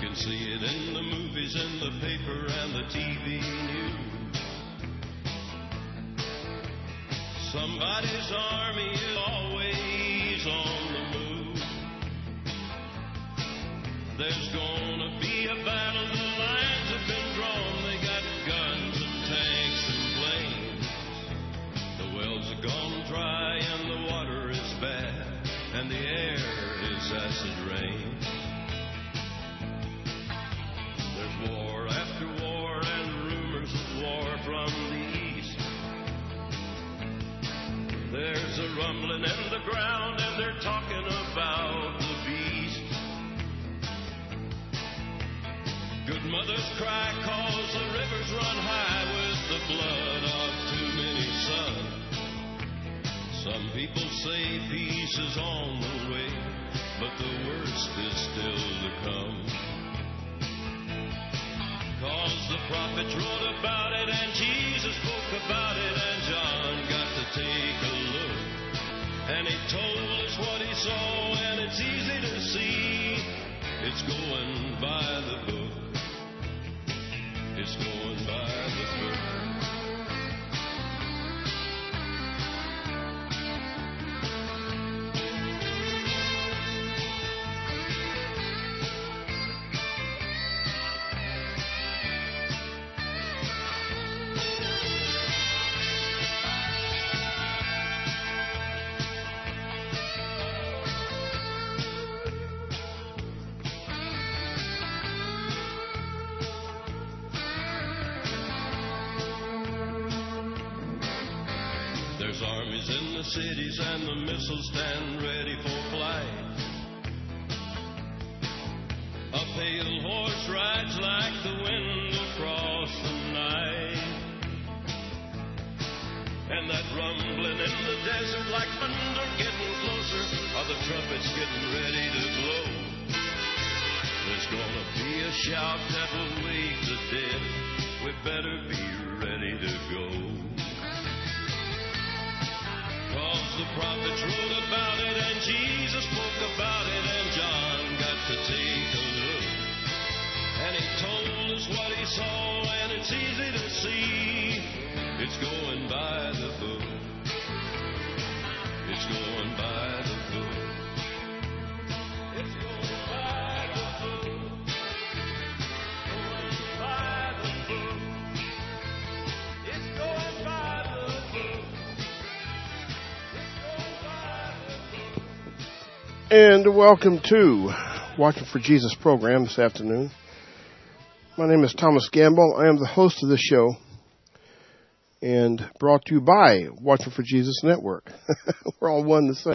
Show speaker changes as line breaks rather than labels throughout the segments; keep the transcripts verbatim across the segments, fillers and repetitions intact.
can see it in the movies, in the paper, and the T V news. Somebody's army is always on the move. There's gonna be a battle, the lines have been drawn. They got guns and tanks and planes. The wells are gone dry and the water is bad, and the air is acid rain. There's war after war and rumors of war from the east. There's a rumbling in the ground and they're talking about the beast. Good mothers cry cause the rivers run high with the blood of too many sons. Some people say peace is on the way, but the worst is still to come. Cause the prophets wrote about it and Jesus spoke about it, and John got to take a look. And he told us what he saw, and it's easy to see. It's going by the book. It's going by the book. There's armies in the cities and the missiles stand ready for flight. A pale horse rides like the wind across the night. And that rumbling in the desert like thunder getting closer, are the trumpets getting ready to blow. There's gonna be a shout that will wake the dead. We better be ready to go. Cause the prophets wrote about it and Jesus spoke about it, and John got to take a look. And he told us what he saw, and it's easy to see. It's going by the book. It's going by the book. It's going by the book. Going by the book. It's going by the book.
And welcome to Watching for Jesus program this afternoon. My name is Thomas Gamble. I am the host of this show and brought to you by Watching for Jesus Network. We're all one the same.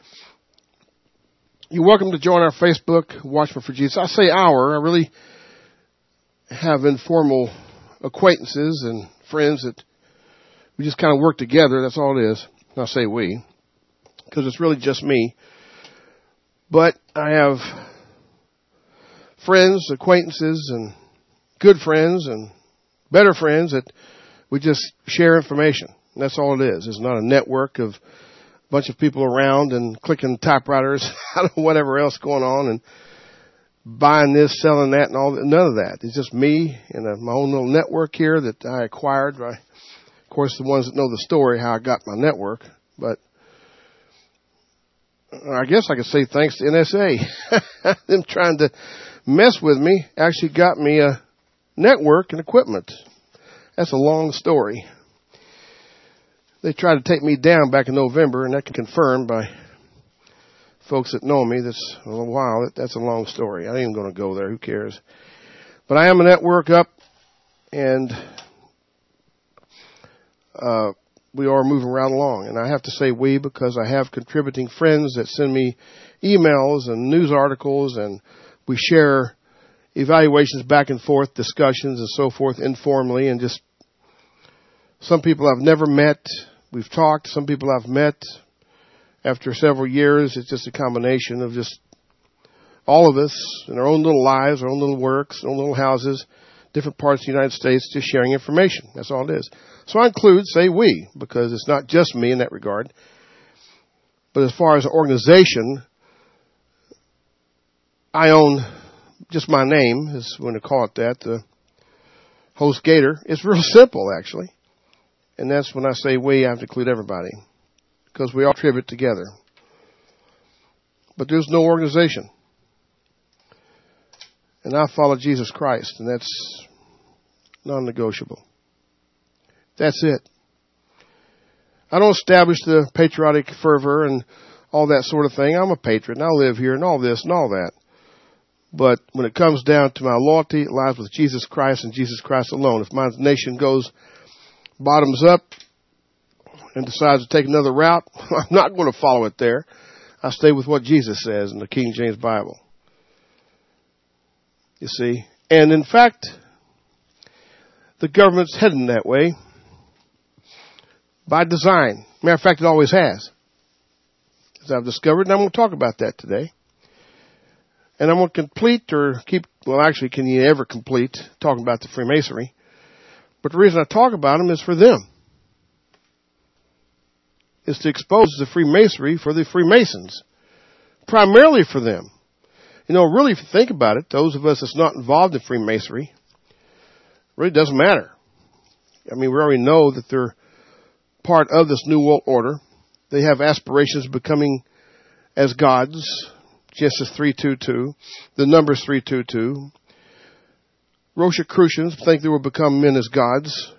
You're welcome to join our Facebook, Watching for Jesus. I say our, I really have informal acquaintances and friends that we just kind of work together. That's all it is. I say we, because it's really just me. But I have friends, acquaintances, and good friends, and better friends that we just share information. And that's all it is. It's not a network of a bunch of people around and clicking typewriters, I don't know, whatever else going on, and buying this, selling that, and all that. None of that. It's just me and a, my own little network here that I acquired. By, of course, the ones that know the story, how I got my network. But I guess I could say thanks to N S A. Them trying to mess with me actually got me a network and equipment. That's a long story. They tried to take me down back in November, and that can confirmed by folks that know me. That's a little while. That's a long story. I ain't even going to go there. Who cares? But I am a network up, and uh we are moving right along. And I have to say we because I have contributing friends that send me emails and news articles, and we share evaluations back and forth, discussions and so forth informally, and just some people I've never met. We've talked. Some people I've met after several years. It's just a combination of just all of us in our own little lives, our own little works, our own little houses, different parts of the United States, just sharing information. That's all it is. So I include, say we, because it's not just me in that regard. But as far as an organization, I own just my name is when they call it that, the Host Gator. It's real simple, actually. And that's when I say we, I have to include everybody. Because we all contribute together. But there's no organization. And I follow Jesus Christ, and that's non-negotiable. That's it. I don't establish the patriotic fervor and all that sort of thing. I'm a patriot, and I live here, and all this and all that. But when it comes down to my loyalty, it lies with Jesus Christ and Jesus Christ alone. If my nation goes bottoms up and decides to take another route, I'm not going to follow it there. I stay with what Jesus says in the King James Bible. You see? And in fact, the government's heading that way by design. Matter of fact, it always has. As I've discovered, and I'm going to talk about that today. And I'm going to complete or keep, well, actually, can you ever complete talking about the Freemasonry? But the reason I talk about them is for them. It's to expose the Freemasonry for the Freemasons. Primarily for them. You know, really, if you think about it, those of us that's not involved in Freemasonry, really doesn't matter. I mean, we already know that they're part of this New World Order. They have aspirations of becoming as gods. Genesis three two two. The numbers three two two. Rosicrucians think they will become men as gods.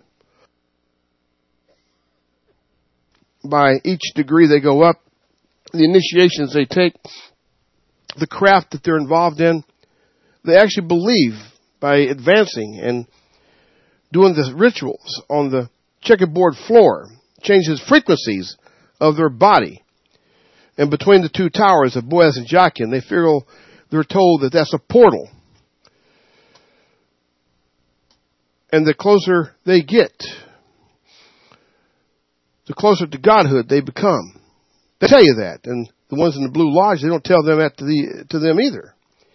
By each degree they go up, the initiations they take, the craft that they're involved in, they actually believe by advancing and doing the rituals on the checkerboard floor, changes frequencies of their body. And between the two towers of Boaz and Jachin, they feel, they're told that that's a portal. And the closer they get, the closer to godhood they become. They tell you that. And the ones in the Blue Lodge, they don't tell them that to, the, to them either.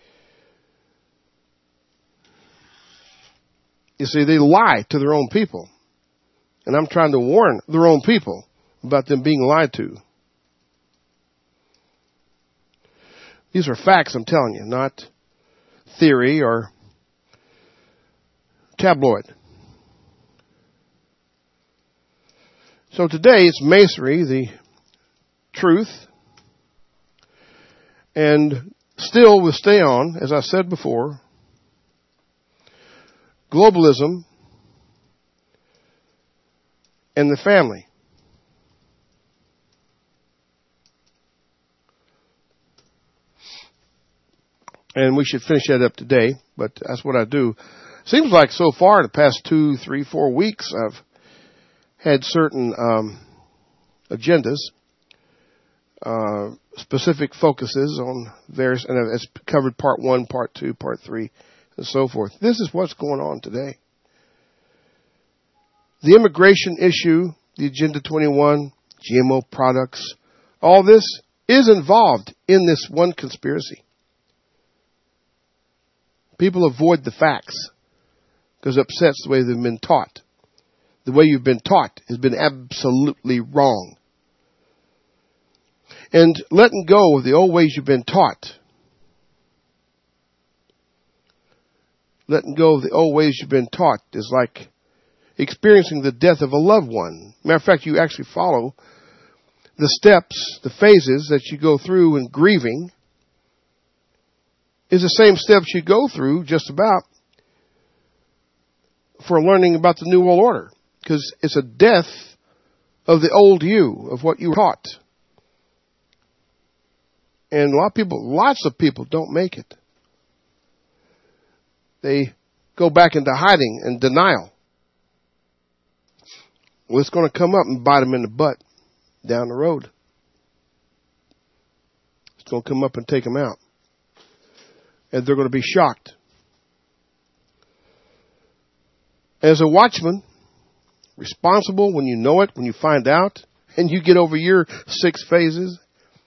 You see, they lie to their own people. And I'm trying to warn their own people about them being lied to. These are facts, I'm telling you, not theory or tabloid. So today it's Masonry, the truth, and still we'll stay on, as I said before, globalism and the family. And we should finish that up today, but that's what I do. Seems like so far, the past two, three, four weeks, I've had certain um, agendas, uh, specific focuses on various, and it's covered part one, part two, part three, and so forth. This is what's going on today. The immigration issue, the Agenda twenty-one, G M O products, all this is involved in this one conspiracy. People avoid the facts because it upsets the way they've been taught. The way you've been taught has been absolutely wrong. And letting go of the old ways you've been taught, letting go of the old ways you've been taught is like experiencing the death of a loved one. Matter of fact, you actually follow the steps, the phases that you go through in grieving is the same steps you go through just about for learning about the New World Order. Because it's a death of the old you, of what you were taught. And a lot of people, lots of people don't make it. They go back into hiding and denial. Well, it's going to come up and bite them in the butt down the road. It's going to come up and take them out. And they're going to be shocked. As a watchman, responsible when you know it, when you find out, and you get over your six phases,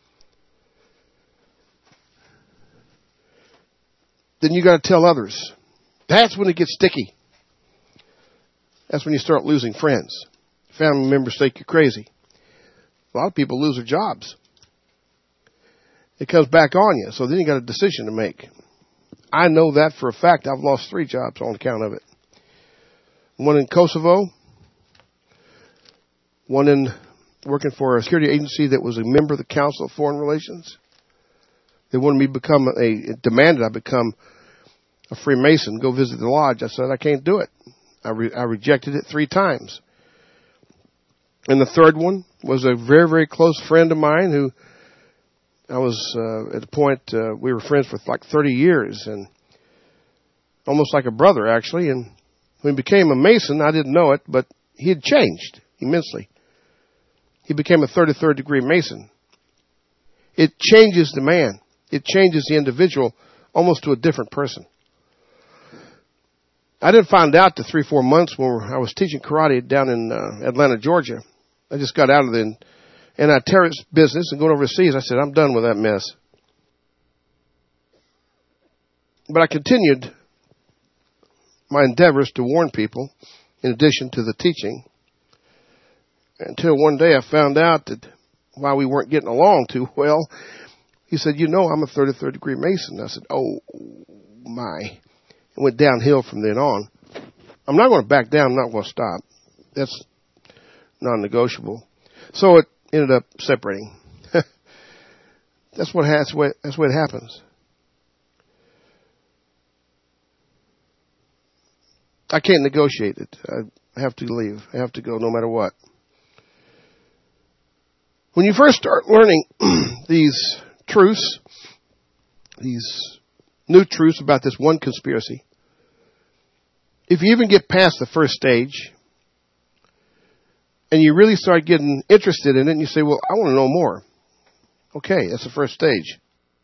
then you got to tell others. That's when it gets sticky. That's when you start losing friends. Family members think you're crazy. A lot of people lose their jobs. It comes back on you, so then you got a decision to make. I know that for a fact. I've lost three jobs on account of it. One in Kosovo, one in working for a security agency that was a member of the Council of Foreign Relations. They wanted me to become a, demanded I become a Freemason, go visit the lodge. I said, I can't do it. I, re, I rejected it three times. And the third one was a very, very close friend of mine who I was, uh, at a point, uh, we were friends for like thirty years and almost like a brother, actually. And when he became a Mason, I didn't know it, but he had changed immensely. He became a thirty-third degree Mason. It changes the man. It changes the individual almost to a different person. I didn't find out to three, four months when I was teaching karate down in uh, Atlanta, Georgia. I just got out of the anti-terrorist business and going overseas. I said, I'm done with that mess. But I continued my endeavors to warn people in addition to the teaching until one day I found out that while we weren't getting along too well, he said, you know, I'm a thirty-third degree Mason. I said, oh, my. It went downhill from then on. I'm not going to back down. I'm not going to stop. That's non-negotiable. So it ended up separating. That's what has, that's what happens. I can't negotiate it. I have to leave. I have to go no matter what. When you first start learning these truths, these new truths about this one conspiracy, if you even get past the first stage and you really start getting interested in it and you say, well, I want to know more. Okay, that's the first stage.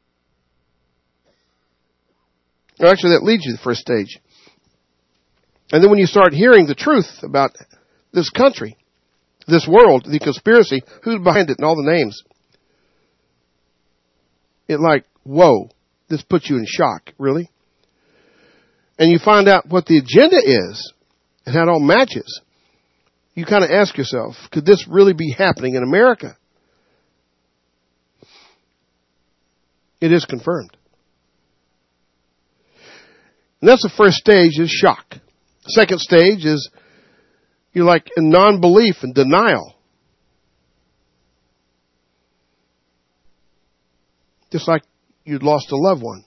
Or actually, that leads you to the first stage. And then when you start hearing the truth about this country, this world, the conspiracy, who's behind it, and all the names, it like, whoa, this puts you in shock, really? And you find out what the agenda is and how it all matches. You kind of ask yourself, could this really be happening in America? It is confirmed. And that's the first stage, is shock. Second stage is you're like in non-belief and denial. Just like you'd lost a loved one.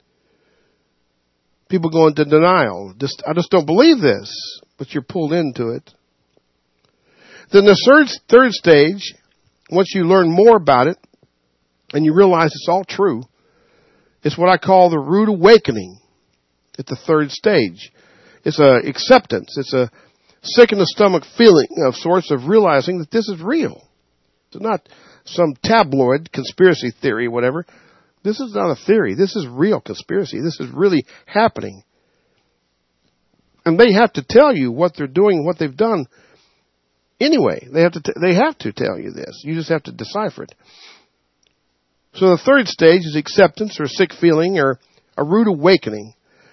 People go into denial. Just, I just don't believe this, but you're pulled into it. Then the third, third stage, once you learn more about it and you realize it's all true, it's what I call the rude awakening at the third stage. It's a acceptance. It's a sick in the stomach feeling of sorts of realizing that this is real. It's not some tabloid conspiracy theory, whatever. This is not a theory. This is real conspiracy. This is really happening. And they have to tell you what they're doing, what they've done. Anyway, they have to, t- they have to tell you this. You just have to decipher it. So the third stage is acceptance or sick feeling or a rude awakening.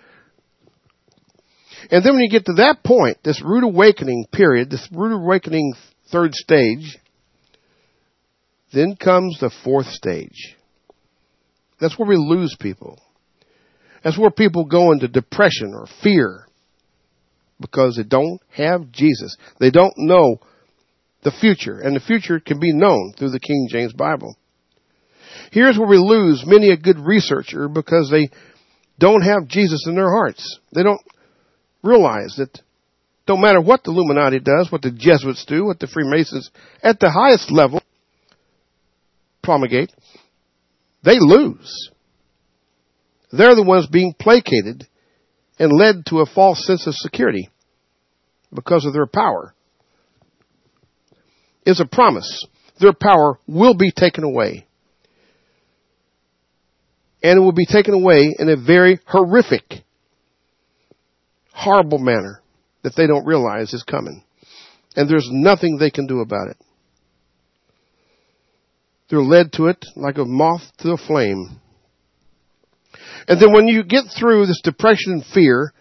And then when you get to that point, this rude awakening period, this rude awakening third stage, then comes the fourth stage. That's where we lose people. That's where people go into depression or fear because they don't have Jesus. They don't know the future, and the future can be known through the King James Bible. Here's where we lose many a good researcher because they don't have Jesus in their hearts. They don't realize that don't matter what the Illuminati does, what the Jesuits do, what the Freemasons at the highest level promulgate, they lose. They're the ones being placated and led to a false sense of security because of their power. It's a promise. Their power will be taken away. And it will be taken away in a very horrific, horrible manner that they don't realize is coming. And there's nothing they can do about it. They're led to it like a moth to a flame. And then when you get through this depression and fear,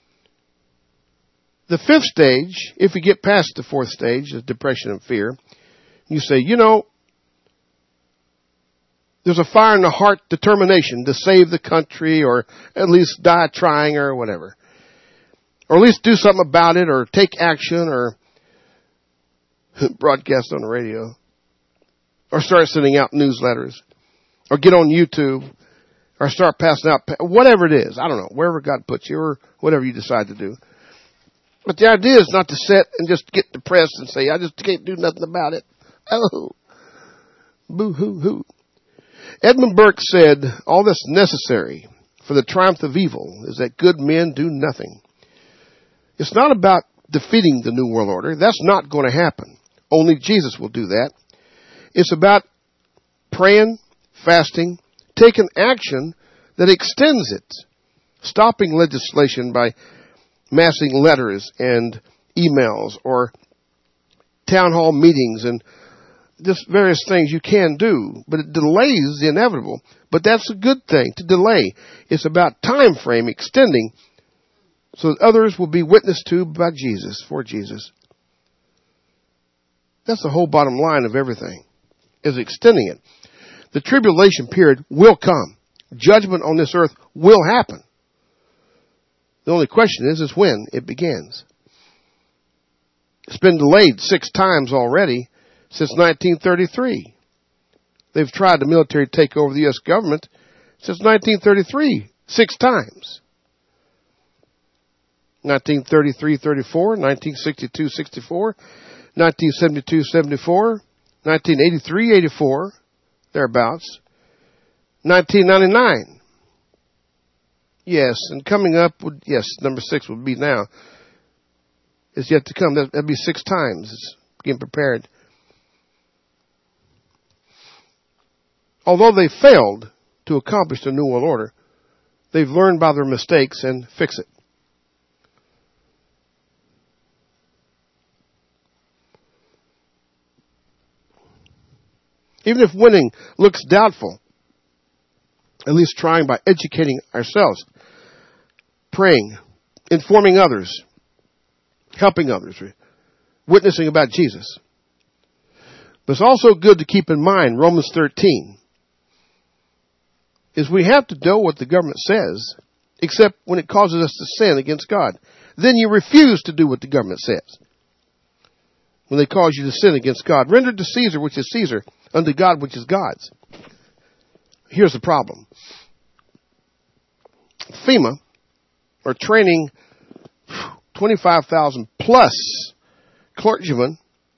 the fifth stage, if you get past the fourth stage, the depression and fear, you say, you know, There's a fire in the heart, determination to save the country or at least die trying or whatever. Or at least do something about it or take action or broadcast on the radio. Or start sending out newsletters. Or get on YouTube. Or start passing out, whatever it is. I don't know, wherever God puts you or whatever you decide to do. But the idea is not to sit and just get depressed and say, I just can't do nothing about it. Oh, boo-hoo-hoo. Edmund Burke said, all that's necessary for the triumph of evil is that good men do nothing. It's not about defeating the New World Order. That's not going to happen. Only Jesus will do that. It's about praying, fasting, taking action that extends it. Stopping legislation by massing letters and emails or town hall meetings and just various things you can do, but it delays the inevitable. But that's a good thing, to delay. It's about time frame extending so that others will be witnessed to by Jesus, for Jesus. That's the whole bottom line of everything, is extending it. The tribulation period will come. Judgment on this earth will happen. The only question is, is when it begins. It's been delayed six times already since nineteen thirty-three. They've tried the military to take over the U S government since nineteen thirty-three, six times. nineteen thirty-three thirty-four, nineteen sixty-two sixty-four, nineteen seventy-two seventy-four, nineteen eighty-three eighty-four, thereabouts, nineteen ninety-nine. Yes, and coming up, would yes, number six would be now. It's yet to come. That'll be six times. It's getting prepared. Although they failed to accomplish the New World Order, they've learned by their mistakes and fix it. Even if winning looks doubtful, at least trying by educating ourselves, praying, informing others, helping others, witnessing about Jesus. But it's also good to keep in mind Romans thirteen. Is we have to do what the government says, except when it causes us to sin against God. Then you refuse to do what the government says. When they cause you to sin against God. Render to Caesar, which is Caesar, unto God, which is God's. Here's the problem. FEMA are training twenty-five thousand plus clergymen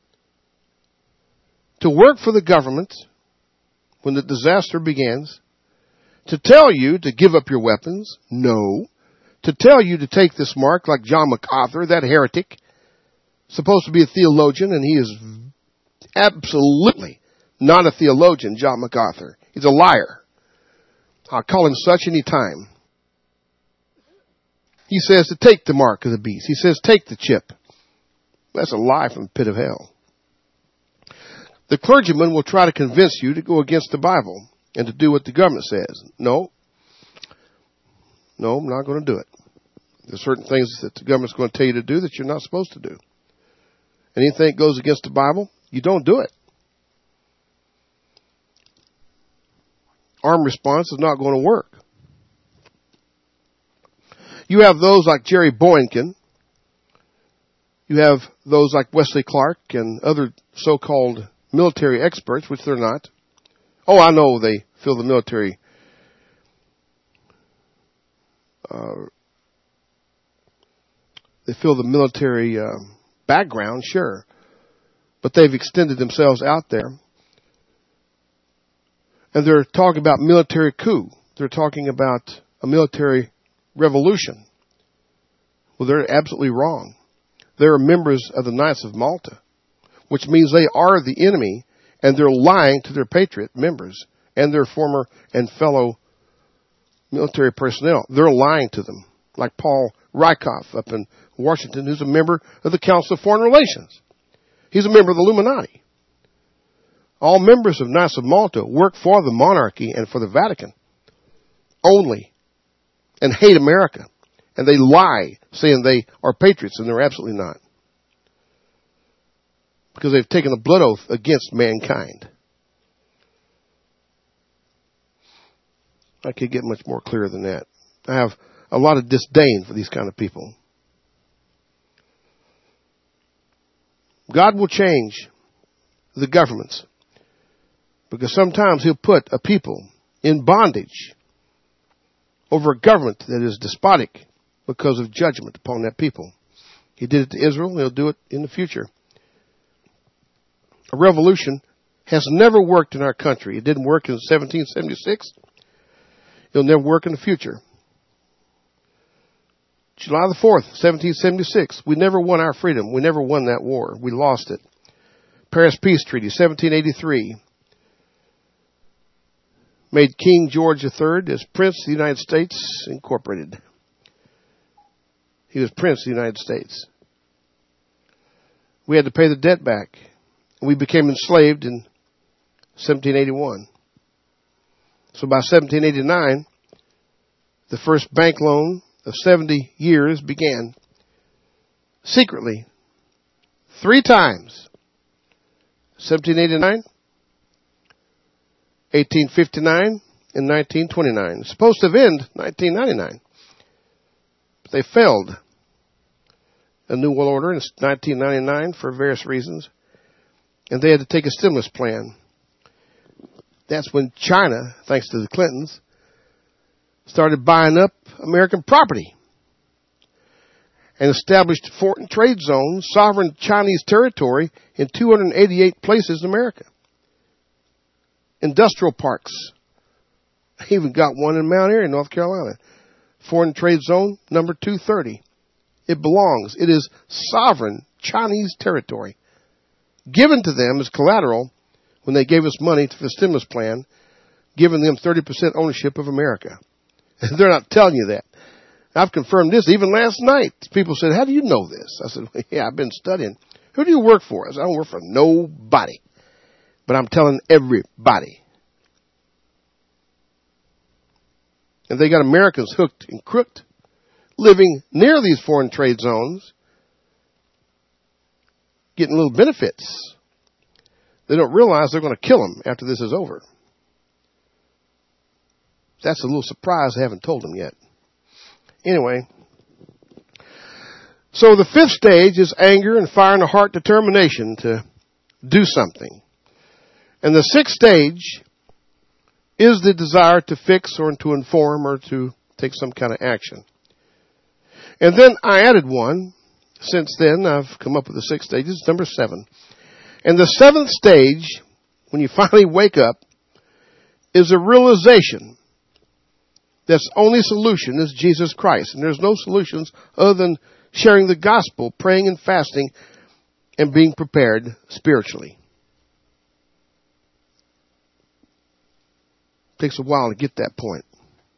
to work for the government when the disaster begins, to tell you to give up your weapons. No. To tell you to take this mark like John MacArthur, that heretic, supposed to be a theologian, and he is absolutely not a theologian, John MacArthur. He's a liar. I'll call him such any time. He says to take the mark of the beast. He says take the chip. That's a lie from the pit of hell. The clergyman will try to convince you to go against the Bible and to do what the government says. No. No, I'm not going to do it. There's certain things that the government's going to tell you to do that you're not supposed to do. Anything that goes against the Bible, you don't do it. Armed response is not going to work. You have those like Jerry Boykin. You have those like Wesley Clark and other so-called military experts, which they're not. Oh, I know they feel the military uh, they feel the military uh, background, sure. But they've extended themselves out there. And they're talking about military coup. They're talking about a military revolution. Well, they're absolutely wrong. They're members of the Knights of Malta, which means they are the enemy, and they're lying to their patriot members and their former and fellow military personnel. They're lying to them, like Paul Rykov up in Washington, who's a member of the Council of Foreign Relations. He's a member of the Illuminati. All members of Knights of Malta work for the monarchy and for the Vatican only, and hate America. And they lie, saying they are patriots, and they're absolutely not. Because they've taken a blood oath against mankind. I could get much more clear than that. I have a lot of disdain for these kind of people. God will change the governments because sometimes he'll put a people in bondage over a government that is despotic because of judgment upon that people. He did it to Israel, and he'll do it in the future. A revolution has never worked in our country. It didn't work in seventeen seventy-six. It'll never work in the future. July the fourth, seventeen seventy-six. We never won our freedom. We never won that war. We lost it. Paris Peace Treaty, seventeen eighty-three. Made King George the Third as Prince of the United States Incorporated. He was Prince of the United States. We had to pay the debt back. We became enslaved in seventeen eighty-one. So by seventeen eighty-nine, the first bank loan of seventy years began secretly three times. seventeen eighty-nine, eighteen fifty-nine, and nineteen twenty-nine. It's supposed to have ended nineteen ninety-nine. But they failed. A new world order in nineteen ninety-nine for various reasons. And they had to take a stimulus plan. That's when China, thanks to the Clintons, started buying up American property and established foreign trade zones, sovereign Chinese territory in two hundred eighty-eight places in America. Industrial parks. I even got one in Mount Airy, North Carolina. Foreign trade zone number two thirty. It belongs. It is sovereign Chinese territory given to them as collateral when they gave us money for the stimulus plan, giving them thirty percent ownership of America. And they're not telling you that. I've confirmed this even last night. People said, how do you know this? I said, well, yeah, I've been studying. Who do you work for? I said, I don't work for nobody. But I'm telling everybody. And they got Americans hooked and crooked, living near these foreign trade zones, getting little benefits. They don't realize they're going to kill them after this is over. That's a little surprise I haven't told them yet. Anyway, so the fifth stage is anger and fire in the heart, determination to do something. And the sixth stage is the desire to fix or to inform or to take some kind of action. And then I added one. Since then, I've come up with the six stages, number seven. And the seventh stage, when you finally wake up, is a realization that's only solution is Jesus Christ. And there's no solutions other than sharing the gospel, praying and fasting, and being prepared spiritually. It takes a while to get that point.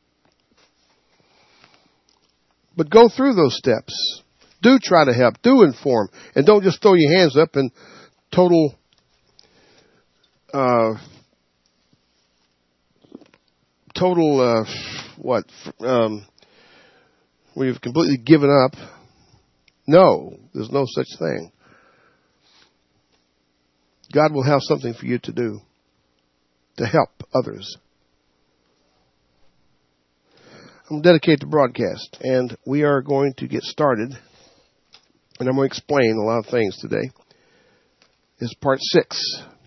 But go through those steps. Do try to help. Do inform. And don't just throw your hands up in total uh, total, uh, what, um, we've completely given up. No, there's no such thing. God will have something for you to do to help others. I'm dedicated to broadcast, and we are going to get started, and I'm going to explain a lot of things today. This is part six.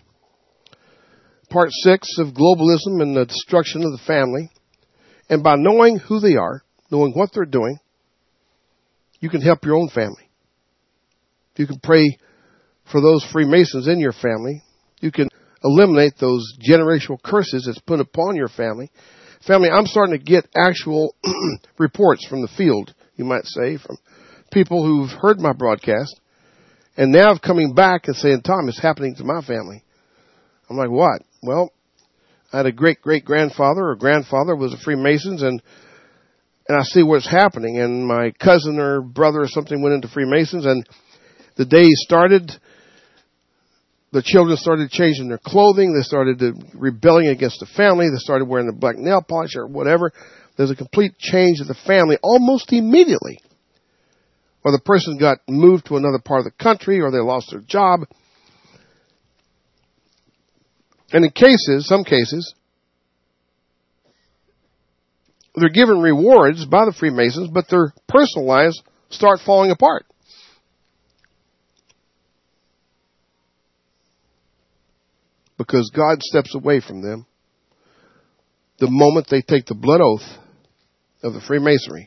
Part six of globalism and the destruction of the family. And by knowing who they are, knowing what they're doing, you can help your own family. You can pray for those Freemasons in your family. You can eliminate those generational curses that's put upon your family. Family, I'm starting to get actual reports from the field, you might say, from people who've heard my broadcast and now coming back and saying, Tom, it's happening to my family. I'm like, what? Well, I had a great-great-grandfather or grandfather was a Freemasons, and and I see what's happening. And my cousin or brother or something went into Freemasons, and the day he started, the children started changing their clothing. They started rebelling against the family. They started wearing the black nail polish or whatever. There's a complete change of the family almost immediately. Or the person got moved to another part of the country, or they lost their job. And in cases, some cases, they're given rewards by the Freemasons, but their personal lives start falling apart. Because God steps away from them the moment they take the blood oath of the Freemasonry.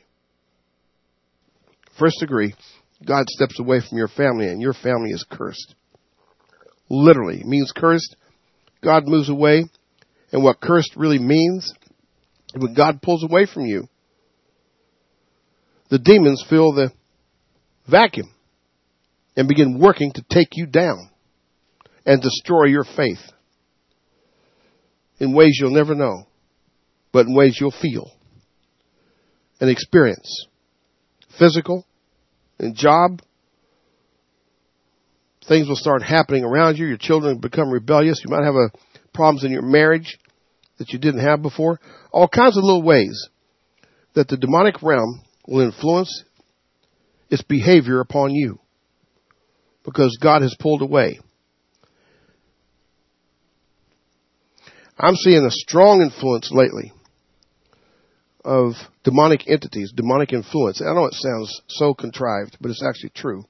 First degree, God steps away from your family and your family is cursed. Literally, it means cursed. God moves away. And what cursed really means, when God pulls away from you, the demons fill the vacuum and begin working to take you down and destroy your faith in ways you'll never know, but in ways you'll feel and experience. Physical and job. Things will start happening around you. Your children become rebellious. You might have a, problems in your marriage that you didn't have before. All kinds of little ways that the demonic realm will influence its behavior upon you because God has pulled away. I'm seeing a strong influence lately of demonic entities, demonic influence. I know it sounds so contrived, but it's actually true.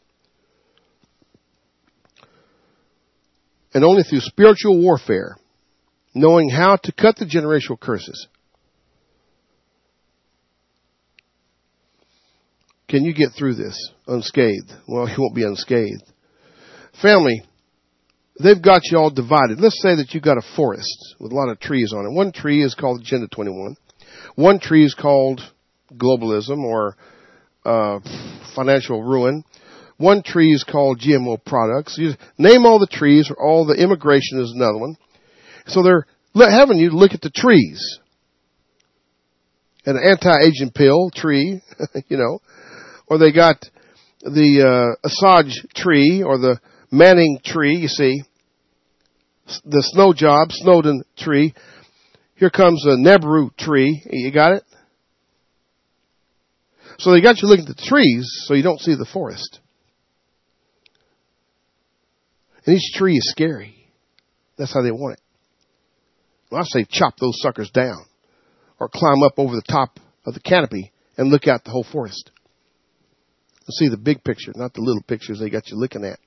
And only through spiritual warfare, knowing how to cut the generational curses, can you get through this unscathed? Well, you won't be unscathed. Family, they've got you all divided. Let's say that you've got a forest with a lot of trees on it. One tree is called Agenda twenty-one. One tree is called globalism or uh, financial ruin. One tree is called G M O products. You name all the trees, or all the immigration is another one. So they're having you look at the trees. An anti-aging pill tree, you know, or they got the uh, Assange tree or the Manning tree, you see, the snow job, Snowden tree. Here comes a Nebru tree. You got it? So they got you looking at the trees so you don't see the forest. And each tree is scary. That's how they want it. Well, I say chop those suckers down or climb up over the top of the canopy and look out the whole forest. And see the big picture, not the little pictures they got you looking at.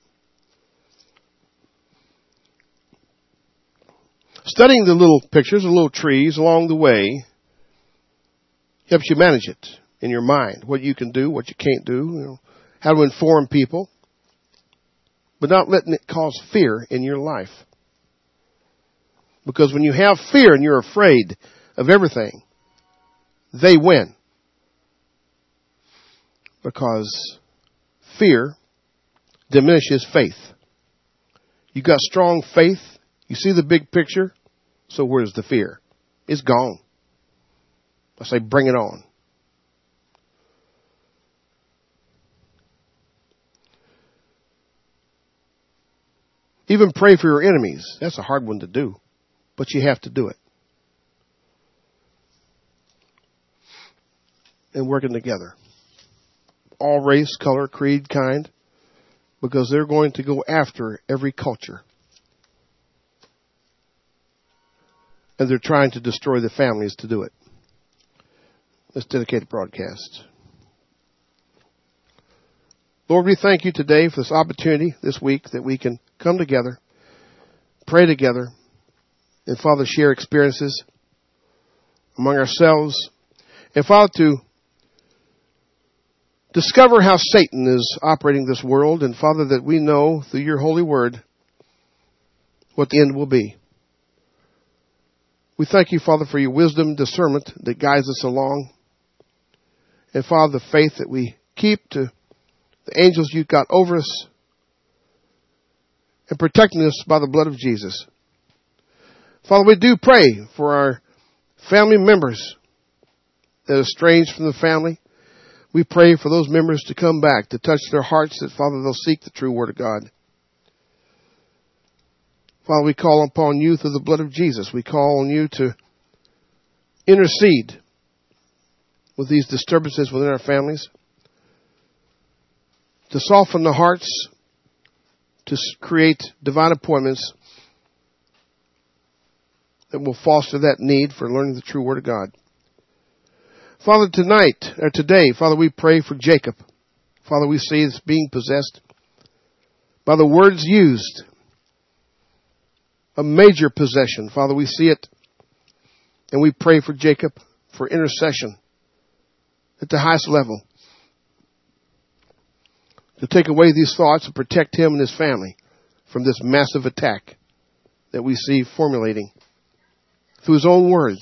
Studying the little pictures, the little trees along the way helps you manage it in your mind. What you can do, what you can't do, you know, how to inform people, but not letting it cause fear in your life. Because when you have fear and you're afraid of everything, they win. Because fear diminishes faith. You got strong faith. You see the big picture. So where's the fear? It's gone. I say bring it on. Even pray for your enemies. That's a hard one to do. But you have to do it. And working together. All race, color, creed, kind. Because they're going to go after every culture. And they're trying to destroy the families to do it. Let's dedicate the broadcast. Lord, we thank you today for this opportunity this week that we can come together, pray together, and, Father, share experiences among ourselves. And, Father, to discover how Satan is operating this world. And, Father, that we know through your holy word what the end will be. We thank you, Father, for your wisdom, discernment that guides us along. And, Father, the faith that we keep to the angels you've got over us and protecting us by the blood of Jesus. Father, we do pray for our family members that are estranged from the family. We pray for those members to come back, to touch their hearts, that, Father, they'll seek the true word of God. Father, we call upon you through the blood of Jesus. We call on you to intercede with these disturbances within our families, to soften the hearts, to create divine appointments that will foster that need for learning the true word of God. Father, tonight, or today, Father, we pray for Jacob. Father, we see it's being possessed by the words used. A major possession. Father, we see it. And we pray for Jacob for intercession at the highest level. To take away these thoughts and protect him and his family from this massive attack that we see formulating through his own words.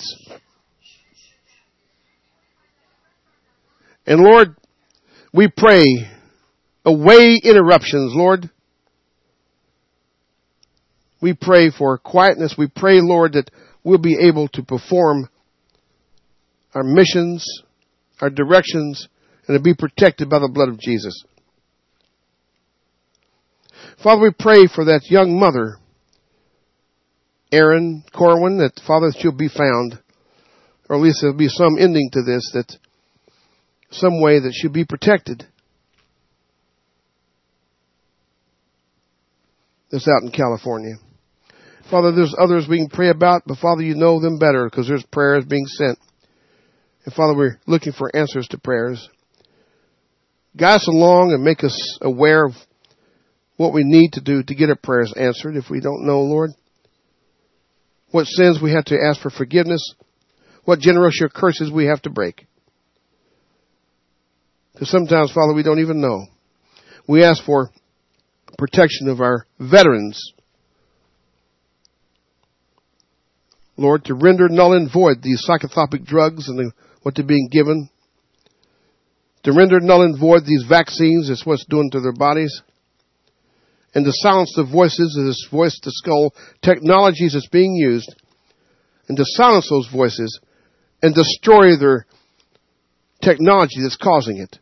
And Lord, we pray away interruptions, Lord. We pray for quietness. We pray, Lord, that we'll be able to perform our missions, our directions, and to be protected by the blood of Jesus. Father, we pray for that young mother, Erin Corwin, that, Father, that she'll be found, or at least there'll be some ending to this, that some way that she'll be protected. That's out in California. Father, there's others we can pray about, but Father, you know them better because there's prayers being sent. And Father, we're looking for answers to prayers. Guide us along and make us aware of what we need to do to get our prayers answered if we don't know, Lord. What sins we have to ask for forgiveness. What generational curses we have to break. Because sometimes, Father, we don't even know. We ask for protection of our veterans. Lord, to render null and void these psychotropic drugs and the, what they're being given. To render null and void these vaccines, that's what's doing to their bodies. And to silence the voices of this voice to skull technologies that's being used. And to silence those voices and destroy their technology that's causing it.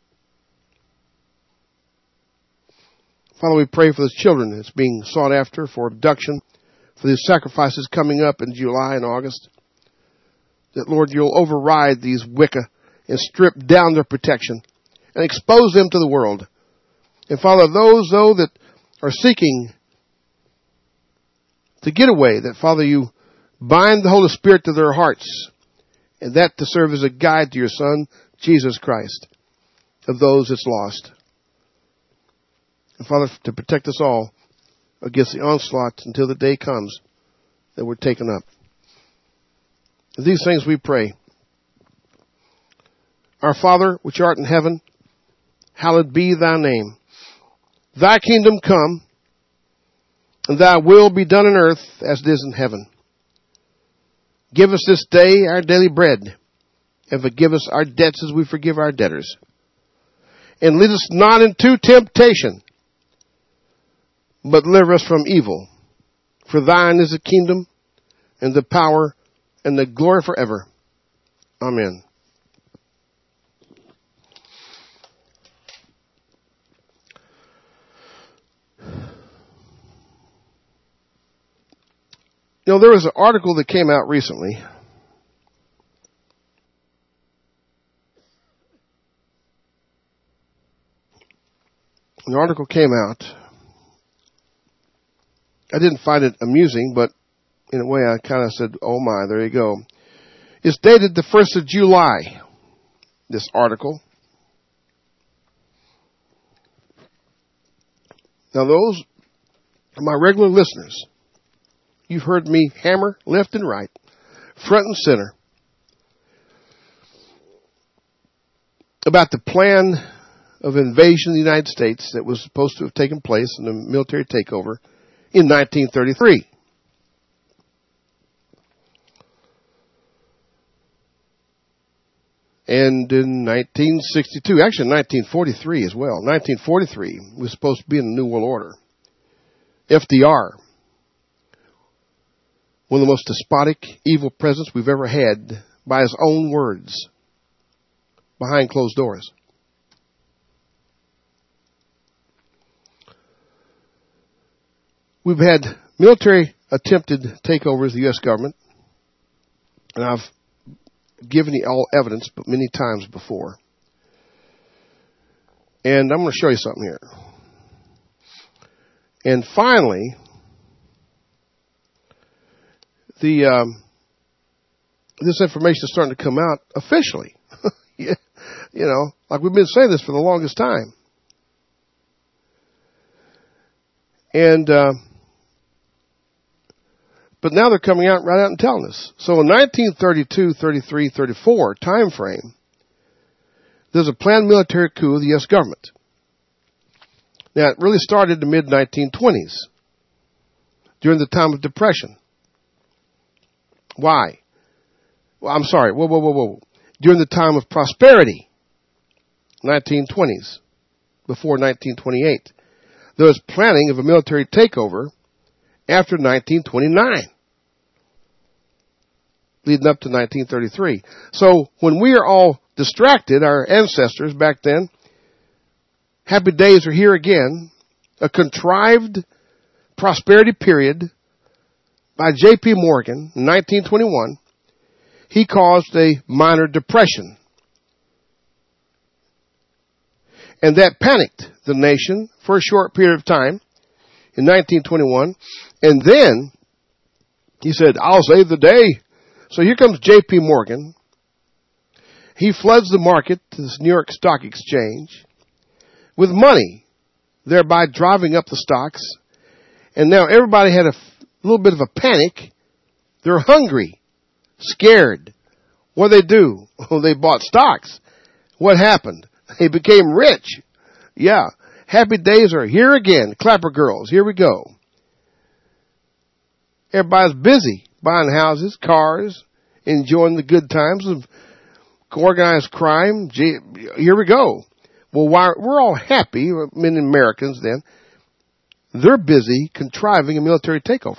Father, we pray for those children that's being sought after for abduction, for these sacrifices coming up in July and August. That, Lord, you'll override these Wicca and strip down their protection and expose them to the world. And Father, those, though, that are seeking to get away, that, Father, you bind the Holy Spirit to their hearts, and that to serve as a guide to your Son, Jesus Christ, of those that's lost. And Father, to protect us all against the onslaught until the day comes that we're taken up. And these things we pray. Our Father, which art in heaven, hallowed be thy name. Thy kingdom come, and thy will be done on earth as it is in heaven. Give us this day our daily bread, and forgive us our debts as we forgive our debtors. And lead us not into temptation, but deliver us from evil. For thine is the kingdom, and the power, and the glory forever. Amen. You know, there was an article that came out recently. An article came out. I didn't find it amusing, but in a way I kind of said, oh my, there you go. It's dated the first of July, this article. Now those are my regular listeners. You've heard me hammer left and right, front and center, about the plan of invasion of the United States that was supposed to have taken place in the military takeover in nineteen thirty-three. And in nineteen sixty-two, actually nineteen forty-three as well, nineteen forty-three was supposed to be in the New World Order. F D R, one of the most despotic, evil presidents we've ever had, by his own words, behind closed doors. We've had military attempted takeovers of the U S government, and I've given you all evidence, but many times before. And I'm going to show you something here. And finally, the um, this information is starting to come out officially. You know, like we've been saying this for the longest time. And, uh, but now they're coming out right out and telling us. So in nineteen thirty-two, thirty-three, thirty-four time frame, there's a planned military coup of the U S government. Now, it really started in the mid nineteen twenties, during the time of Depression. Why? Well, I'm sorry. Whoa, whoa, whoa, whoa. During the time of prosperity, nineteen twenties, before nineteen twenty-eight. There was planning of a military takeover after nineteen twenty-nine, leading up to nineteen thirty-three. So when we are all distracted, our ancestors back then, happy days are here again, a contrived prosperity period by J P Morgan in nineteen twenty-one. He caused a minor depression. And that panicked the nation for a short period of time in nineteen twenty-one. And then he said, I'll save the day. So here comes J P Morgan. He floods the market to this New York Stock Exchange with money, thereby driving up the stocks. And now everybody had a f- little bit of a panic. They're hungry, scared. What did they do? Oh, they bought stocks. What happened? They became rich. Yeah. Happy days are here again. Clapper girls. Here we go. Everybody's busy buying houses, cars, enjoying the good times of organized crime. Gee, here we go. Well, why, we're all happy, many Americans then. They're busy contriving a military takeover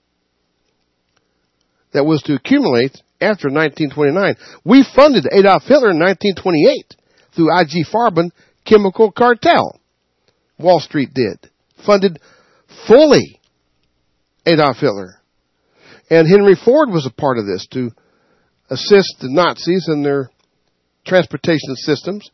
that was to accumulate after nineteen twenty-nine. We funded Adolf Hitler in nineteen twenty-eight through I G Farben chemical cartel. Wall Street did. Funded fully Adolf Hitler. And Henry Ford was a part of this to assist the Nazis in their transportation systems.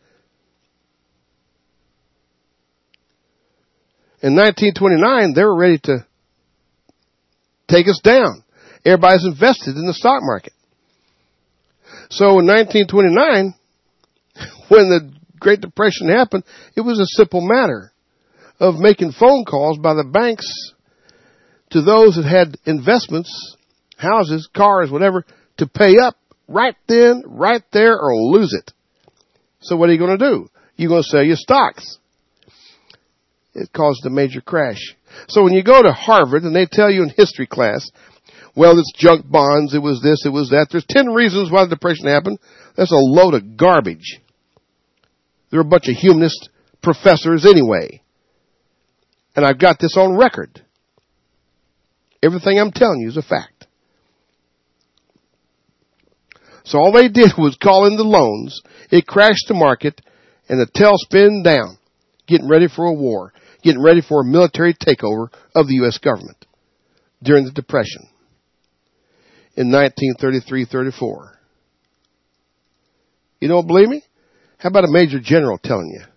In nineteen twenty-nine, they were ready to take us down. Everybody's invested in the stock market. So in nineteen twenty-nine, when the Great Depression happened, it was a simple matter of making phone calls by the banks to those that had investments, houses, cars, whatever, to pay up right then, right there, or lose it. So what are you going to do? You're going to sell your stocks. It caused a major crash. So when you go to Harvard and they tell you in history class, well, it's junk bonds, it was this, it was that. There's ten reasons why the Depression happened. That's a load of garbage. They're a bunch of humanist professors anyway. And I've got this on record. Everything I'm telling you is a fact. So all they did was call in the loans. It crashed the market and the tailspin down, getting ready for a war, getting ready for a military takeover of the U S government during the Depression in nineteen thirty-three thirty-four. You don't believe me? How about a major general telling you?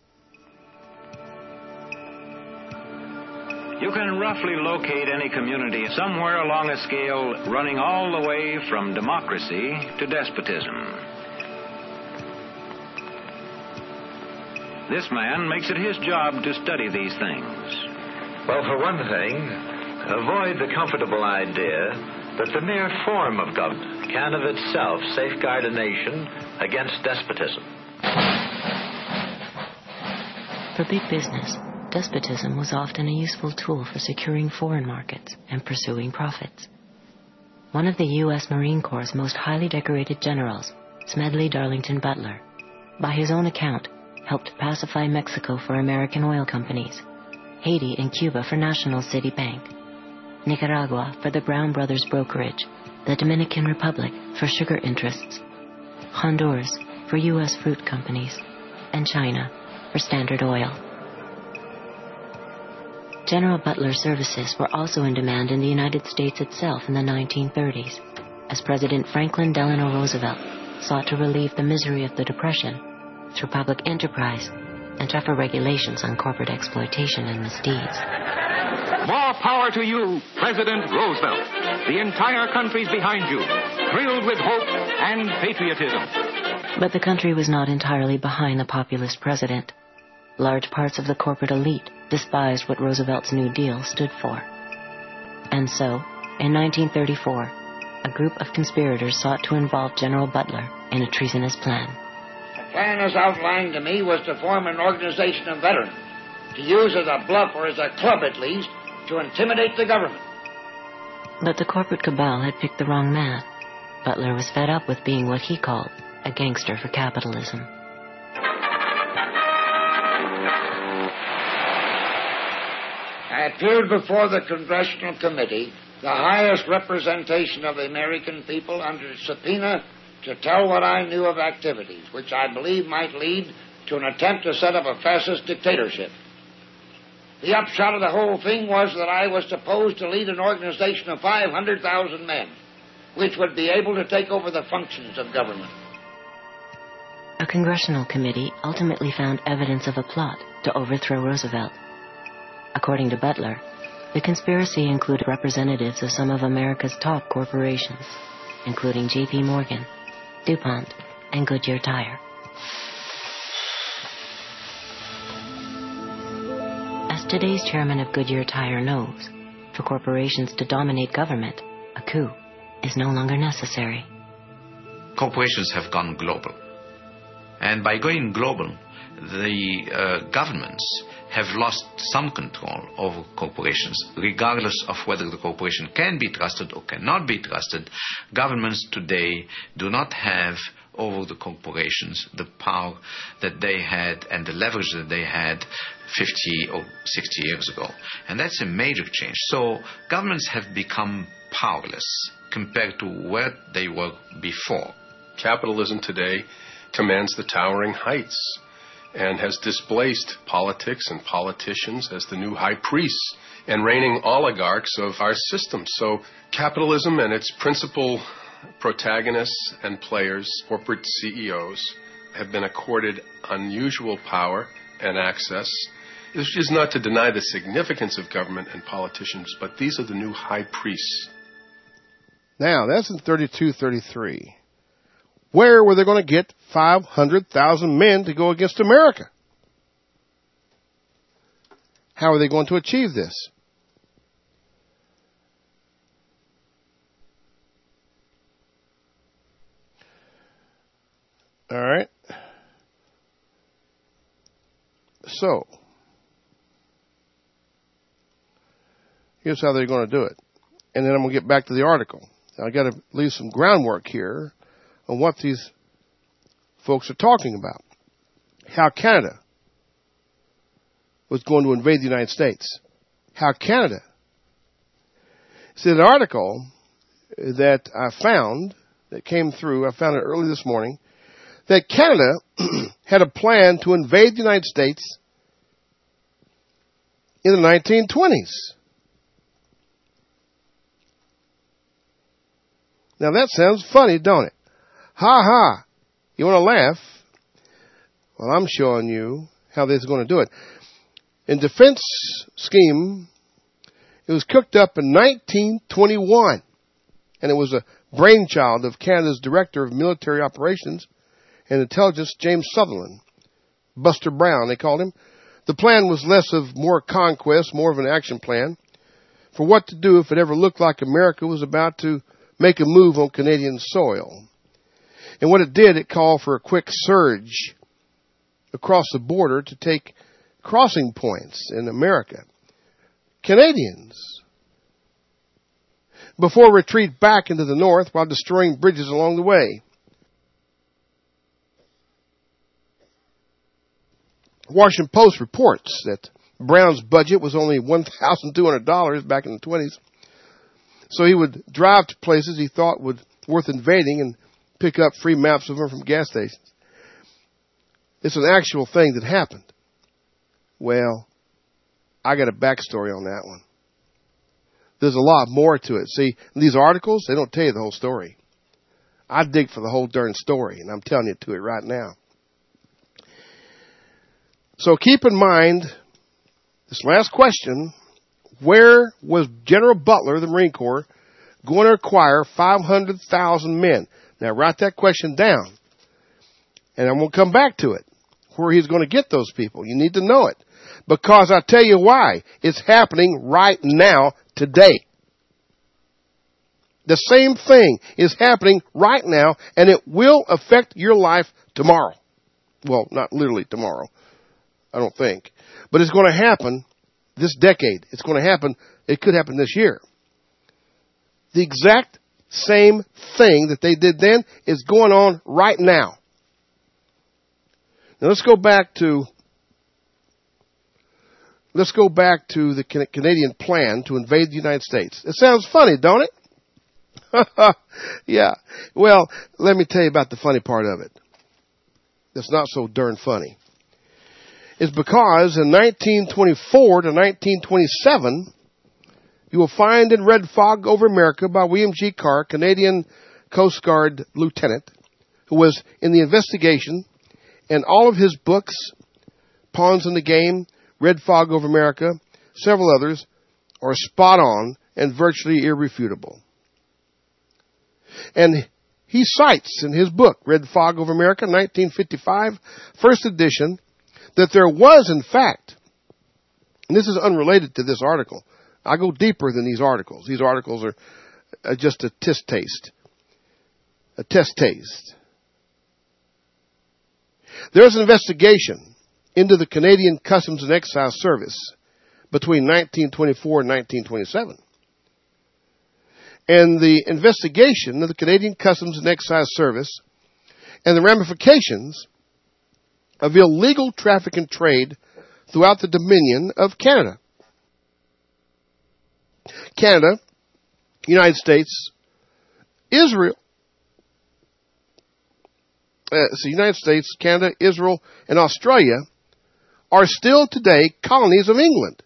You can roughly locate any community somewhere along a scale running all the way from democracy to despotism. This man makes it his job to study these things.
Well, for one thing, avoid the comfortable idea that the mere form of government can of itself safeguard a nation against despotism.
For big business, despotism was often a useful tool for securing foreign markets and pursuing profits. One of the U S Marine Corps' most highly decorated generals, Smedley Darlington Butler, by his own account, helped pacify Mexico for American oil companies, Haiti and Cuba for National City Bank, Nicaragua for the Brown Brothers Brokerage, the Dominican Republic for sugar interests, Honduras for U S fruit companies, and China for Standard Oil. General Butler's services were also in demand in the United States itself in the nineteen thirties, as President Franklin Delano Roosevelt sought to relieve the misery of the Depression through public enterprise and tougher regulations on corporate exploitation and misdeeds.
More power to you, President Roosevelt. The entire country's behind you, thrilled with hope and patriotism.
But the country was not entirely behind the populist president. Large parts of the corporate elite despised what Roosevelt's New Deal stood for. And so, in nineteen thirty-four, a group of conspirators sought to involve General Butler in a treasonous plan.
The plan as outlined to me was to form an organization of veterans, to use as a bluff or as a club at least, to intimidate the government.
But the corporate cabal had picked the wrong man. Butler was fed up with being what he called a gangster for capitalism.
I appeared before the Congressional Committee, the highest representation of the American people, under subpoena to tell what I knew of activities which I believe might lead to an attempt to set up a fascist dictatorship. The upshot of the whole thing was that I was supposed to lead an organization of five hundred thousand men, which would be able to take over the functions of government.
A congressional committee ultimately found evidence of a plot to overthrow Roosevelt. According to Butler, the conspiracy included representatives of some of America's top corporations, including J P Morgan, DuPont, and Goodyear Tire. As today's chairman of Goodyear Tire knows, for corporations to dominate government, a coup is no longer necessary.
Corporations have gone global. And by going global, the uh, governments have lost some control over corporations. Regardless of whether the corporation can be trusted or cannot be trusted, governments today do not have over the corporations the power that they had and the leverage that they had fifty or sixty years ago. And that's a major change. So governments have become powerless compared to where they were before.
Capitalism today commands the towering heights and has displaced politics and politicians as the new high priests and reigning oligarchs of our system. So capitalism and its principal protagonists and players, corporate C E Os, have been accorded unusual power and access. This is not to deny the significance of government and politicians, but these are the new high priests.
Now, that's in thirty-two thirty-three. Where were they going to get five hundred thousand men to go against America? How are they going to achieve this? All right. So, here's how they're going to do it. And then I'm going to get back to the article. Now, I've got to leave some groundwork here on what these folks are talking about. How Canada was going to invade the United States. How Canada. See, the article that I found, that came through, I found it early this morning, that Canada had a plan to invade the United States in the nineteen twenties. Now that sounds funny, don't it? Ha ha. You want to laugh? Well, I'm showing you how they're going to do it. In defense scheme, it was cooked up in nineteen twenty-one. And it was a brainchild of Canada's Director of Military Operations and Intelligence, James Sutherland. Buster Brown, they called him. The plan was less of more conquest, more of an action plan for what to do if it ever looked like America was about to make a move on Canadian soil. And what it did, it called for a quick surge across the border to take crossing points in America. Canadians, before retreat back into the north while destroying bridges along the way. Washington Post reports that Brown's budget was only one thousand two hundred dollars back in the twenties. So he would drive to places he thought would worth invading and pick up free maps of them from gas stations. It's an actual thing that happened. Well, I got a backstory on that one. There's a lot more to it. See, these articles, they don't tell you the whole story. I dig for the whole darn story, and I'm telling you to it right now. So keep in mind this last question. Where was General Butler of the Marine Corps going to acquire five hundred thousand men? Now, write that question down. And I'm going to come back to it, where he's going to get those people. You need to know it. Because I'll tell you why. It's happening right now, today. The same thing is happening right now, and it will affect your life tomorrow. Well, not literally tomorrow, I don't think. But it's going to happen this decade. It's going to happen, it could happen this year. The exact same thing that they did then is going on right now. Now let's go back to, let's go back to the Canadian plan to invade the United States. It sounds funny, don't it? Yeah. Well, let me tell you about the funny part of it. It's not so darn funny. It's because in nineteen twenty-four to nineteen twenty-seven, you will find in Red Fog Over America by William G. Carr, Canadian Coast Guard lieutenant, who was in the investigation, and all of his books, Pawns in the Game, Red Fog Over America, several others, are spot on and virtually irrefutable. And he cites in his book, Red Fog Over America, nineteen fifty-five, first edition, that there was, in fact, and this is unrelated to this article. I go deeper than these articles. These articles are uh, just a test taste. A test taste. There's an investigation into the Canadian Customs and Excise Service between nineteen twenty-four and nineteen twenty-seven. And the investigation of the Canadian Customs and Excise Service and the ramifications of illegal traffic and trade throughout the Dominion of Canada. Canada, United States, Israel, uh, so United States, Canada, Israel, and Australia are still today colonies of England.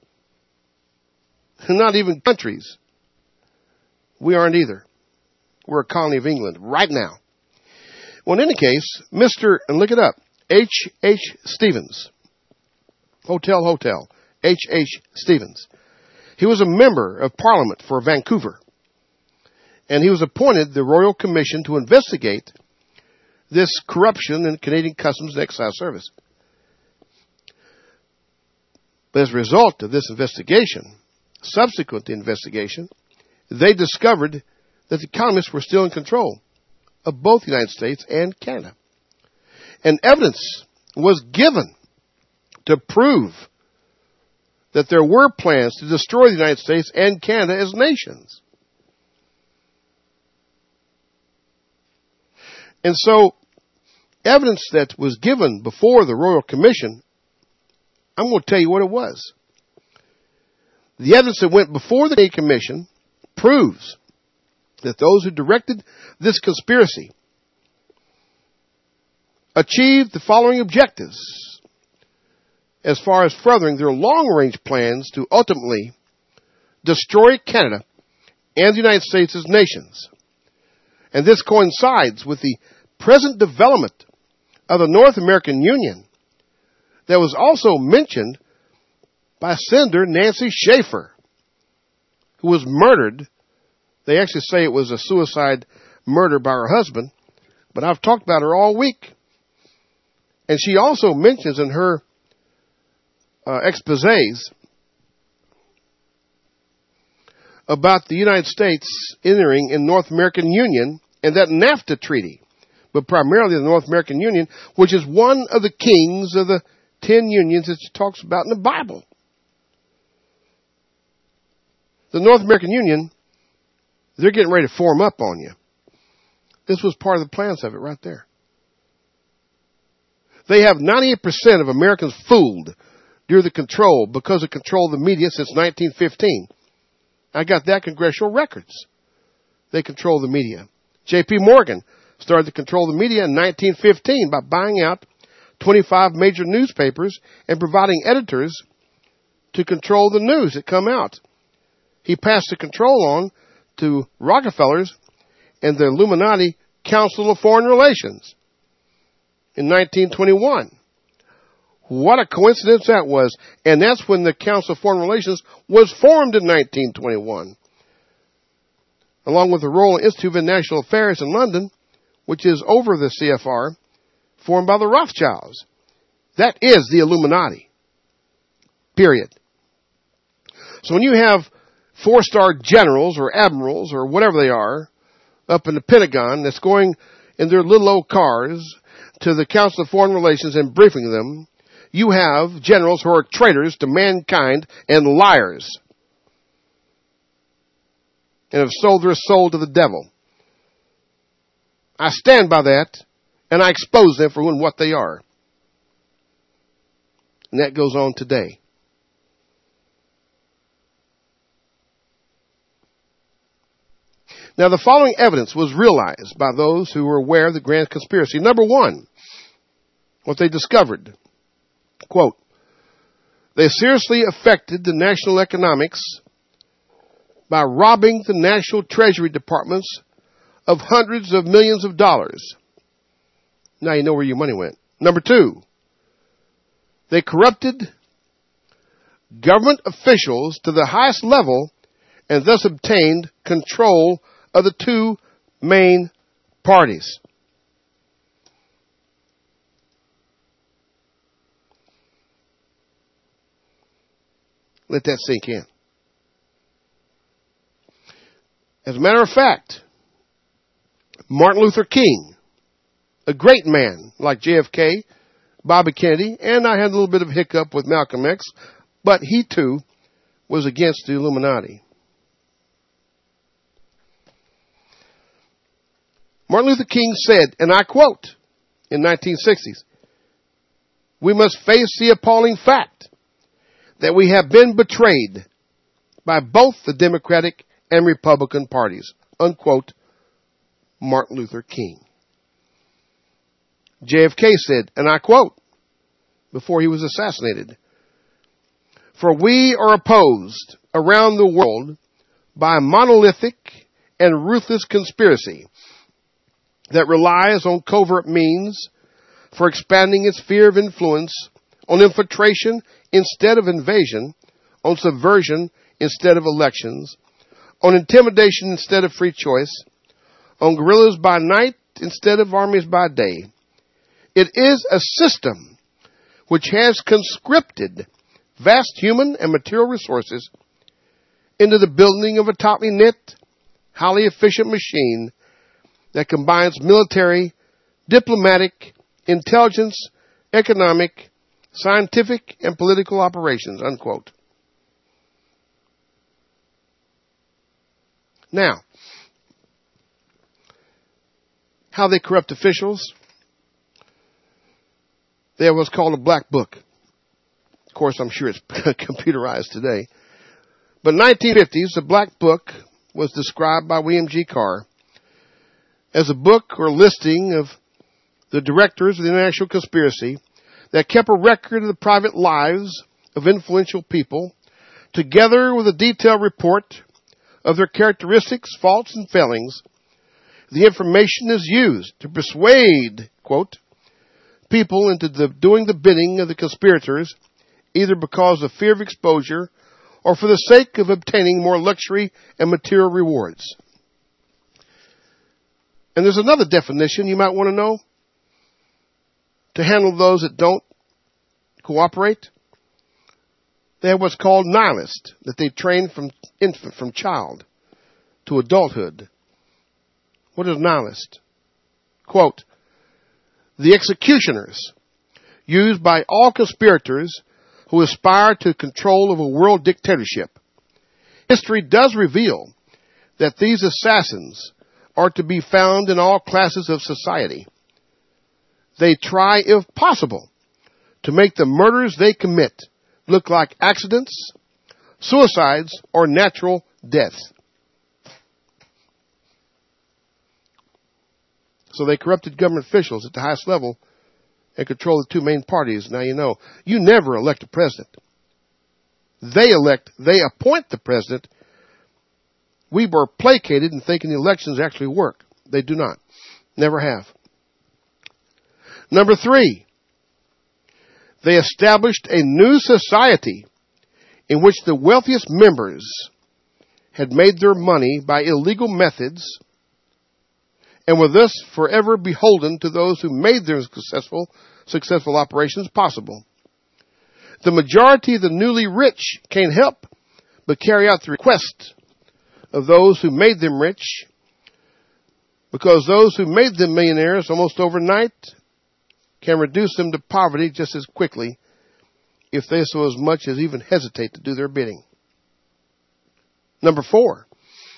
Not even countries. We aren't either. We're a colony of England right now. Well, in any case, Mister, and look it up, H H Stevens, Hotel Hotel, H H Stevens. He was a member of Parliament for Vancouver, and he was appointed the Royal Commission to investigate this corruption in Canadian Customs and Excise Service. But as a result of this investigation, subsequent to the investigation, they discovered that the colonists were still in control of both the United States and Canada. And evidence was given to prove that there were plans to destroy the United States and Canada as nations. And so, evidence that was given before the Royal Commission, I'm going to tell you what it was. The evidence that went before the Commission proves that those who directed this conspiracy achieved the following objectives as far as furthering their long-range plans to ultimately destroy Canada and the United States as nations. And this coincides with the present development of the North American Union that was also mentioned by Senator Nancy Schaefer, who was murdered. They actually say it was a suicide murder by her husband, but I've talked about her all week. And she also mentions in her uh, exposés about the United States entering in North American Union and that NAFTA treaty, but primarily the North American Union, which is one of the kings of the ten unions that she talks about in the Bible. The North American Union, they're getting ready to form up on you. This was part of the plans of it right there. They have ninety-eight percent of Americans fooled during the control because of control of the media since nineteen fifteen. I got that congressional records. They control the media. J P Morgan started to control the media in nineteen fifteen by buying out twenty-five major newspapers and providing editors to control the news that come out. He passed the control on to Rockefellers and the Illuminati Council of Foreign Relations in nineteen twenty-one. What a coincidence that was. And that's when the Council of Foreign Relations was formed in nineteen twenty-one. Along with the Royal Institute of International Affairs in London, which is over the C F R, formed by the Rothschilds. That is the Illuminati. Period. So when you have four-star generals or admirals or whatever they are up in the Pentagon that's going in their little old cars to the Council of Foreign Relations and briefing them, you have generals who are traitors to mankind and liars and have sold their soul to the devil. I stand by that, and I expose them for who and what they are. And that goes on today. Now, the following evidence was realized by those who were aware of the grand conspiracy. Number one, what they discovered. Quote, they seriously affected the national economics by robbing the national treasury departments of hundreds of millions of dollars. Now you know where your money went. Number two, they corrupted government officials to the highest level and thus obtained control of the two main parties. Let that sink in. As a matter of fact, Martin Luther King, a great man like J F K, Bobby Kennedy, and I had a little bit of hiccup with Malcolm X, but he too was against the Illuminati. Martin Luther King said, and I quote, in nineteen sixties, we must face the appalling fact that we have been betrayed by both the Democratic and Republican parties, unquote, Martin Luther King. J F K said, and I quote, before he was assassinated, for we are opposed around the world by a monolithic and ruthless conspiracy that relies on covert means for expanding its sphere of influence, on infiltration instead of invasion, on subversion instead of elections, on intimidation instead of free choice, on guerrillas by night instead of armies by day. It is a system which has conscripted vast human and material resources into the building of a tightly knit, highly efficient machine that combines military, diplomatic, intelligence, economic, scientific, and political operations, unquote. Now, how they corrupt officials. There was called a black book. Of course, I'm sure it's computerized today. But in the nineteen fifties, the black book was described by William G. Carr as a book or listing of the directors of the international conspiracy that kept a record of the private lives of influential people, together with a detailed report of their characteristics, faults, and failings. The information is used to persuade, quote, people into the, doing the bidding of the conspirators, either because of fear of exposure or for the sake of obtaining more luxury and material rewards. And there's another definition you might want to know to handle those that don't cooperate. They have what's called nihilist, that they train from infant, from child to adulthood. What is nihilist? Quote, the executioners used by all conspirators who aspire to control of a world dictatorship. History does reveal that these assassins are to be found in all classes of society. They try, if possible, to make the murders they commit look like accidents, suicides, or natural deaths. So they corrupted government officials at the highest level and control the two main parties. Now you know, you never elect a president. They elect, they appoint the president. We were placated in thinking the elections actually work. They do not. Never have. Number three, they established a new society in which the wealthiest members had made their money by illegal methods and were thus forever beholden to those who made their successful, successful operations possible. The majority of the newly rich can't help but carry out the request of those who made them rich, because those who made them millionaires almost overnight can reduce them to poverty just as quickly if they so as much as even hesitate to do their bidding. Number four,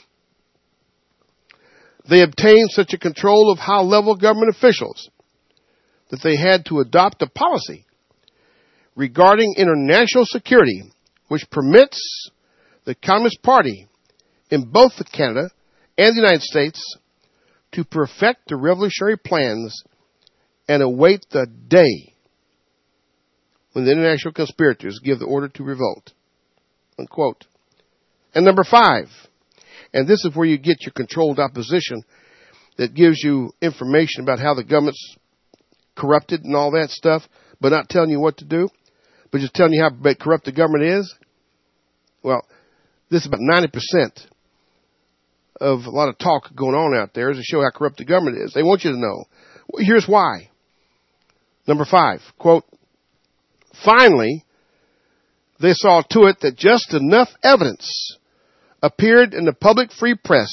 they obtained such a control of high-level government officials that they had to adopt a policy regarding international security which permits the Communist Party in both Canada and the United States to perfect the revolutionary plans and await the day when the international conspirators give the order to revolt. Unquote. And number five, and this is where you get your controlled opposition that gives you information about how the government's corrupted and all that stuff, but not telling you what to do, but just telling you how corrupt the government is. Well, this is about ninety percent of a lot of talk going on out there is to show how corrupt the government is. They want you to know. Well, here's why. Number five, quote, finally, they saw to it that just enough evidence appeared in the public free press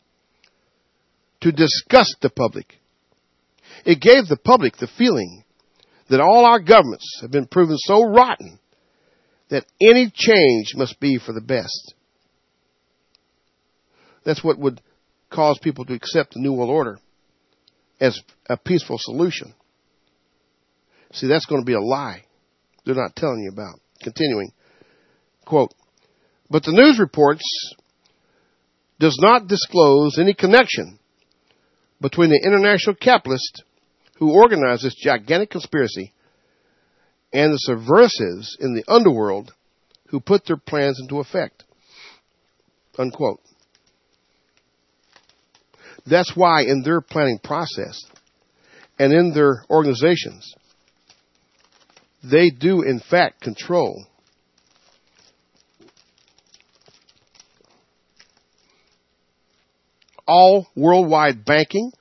to disgust the public. It gave the public the feeling that all our governments have been proven so rotten that any change must be for the best. That's what would cause people to accept the New World Order as a peaceful solution. See, that's going to be a lie they're not telling you about. Continuing, quote, but the news reports does not disclose any connection between the international capitalists who organized this gigantic conspiracy and the subversives in the underworld who put their plans into effect. Unquote. That's why in their planning process and in their organizations, they do in fact control all worldwide banking,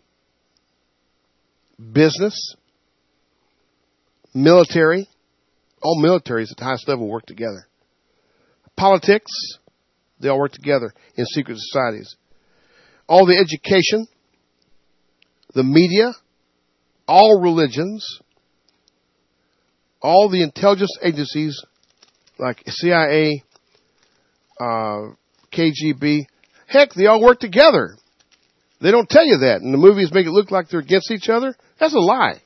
business, military. All militaries at the highest level work together. Politics, they all work together in secret societies. All the education, the media, all religions, all the intelligence agencies like C I A, uh, K G B, heck, they all work together. They don't tell you that. And the movies make it look like they're against each other. That's a lie.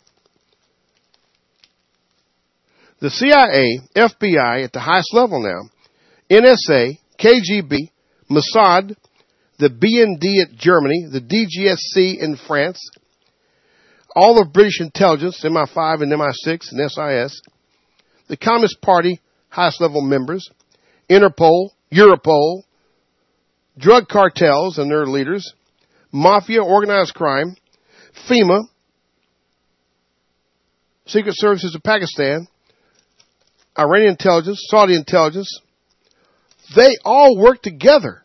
The C I A, F B I at the highest level now, N S A, K G B, Mossad, the B N D at Germany, the D G S C in France, all of British intelligence, M I five and M I six and S I S, the Communist Party highest level members, Interpol, Europol, drug cartels and their leaders, mafia, organized crime, FEMA, Secret Services of Pakistan, Iranian intelligence, Saudi intelligence, they all work together.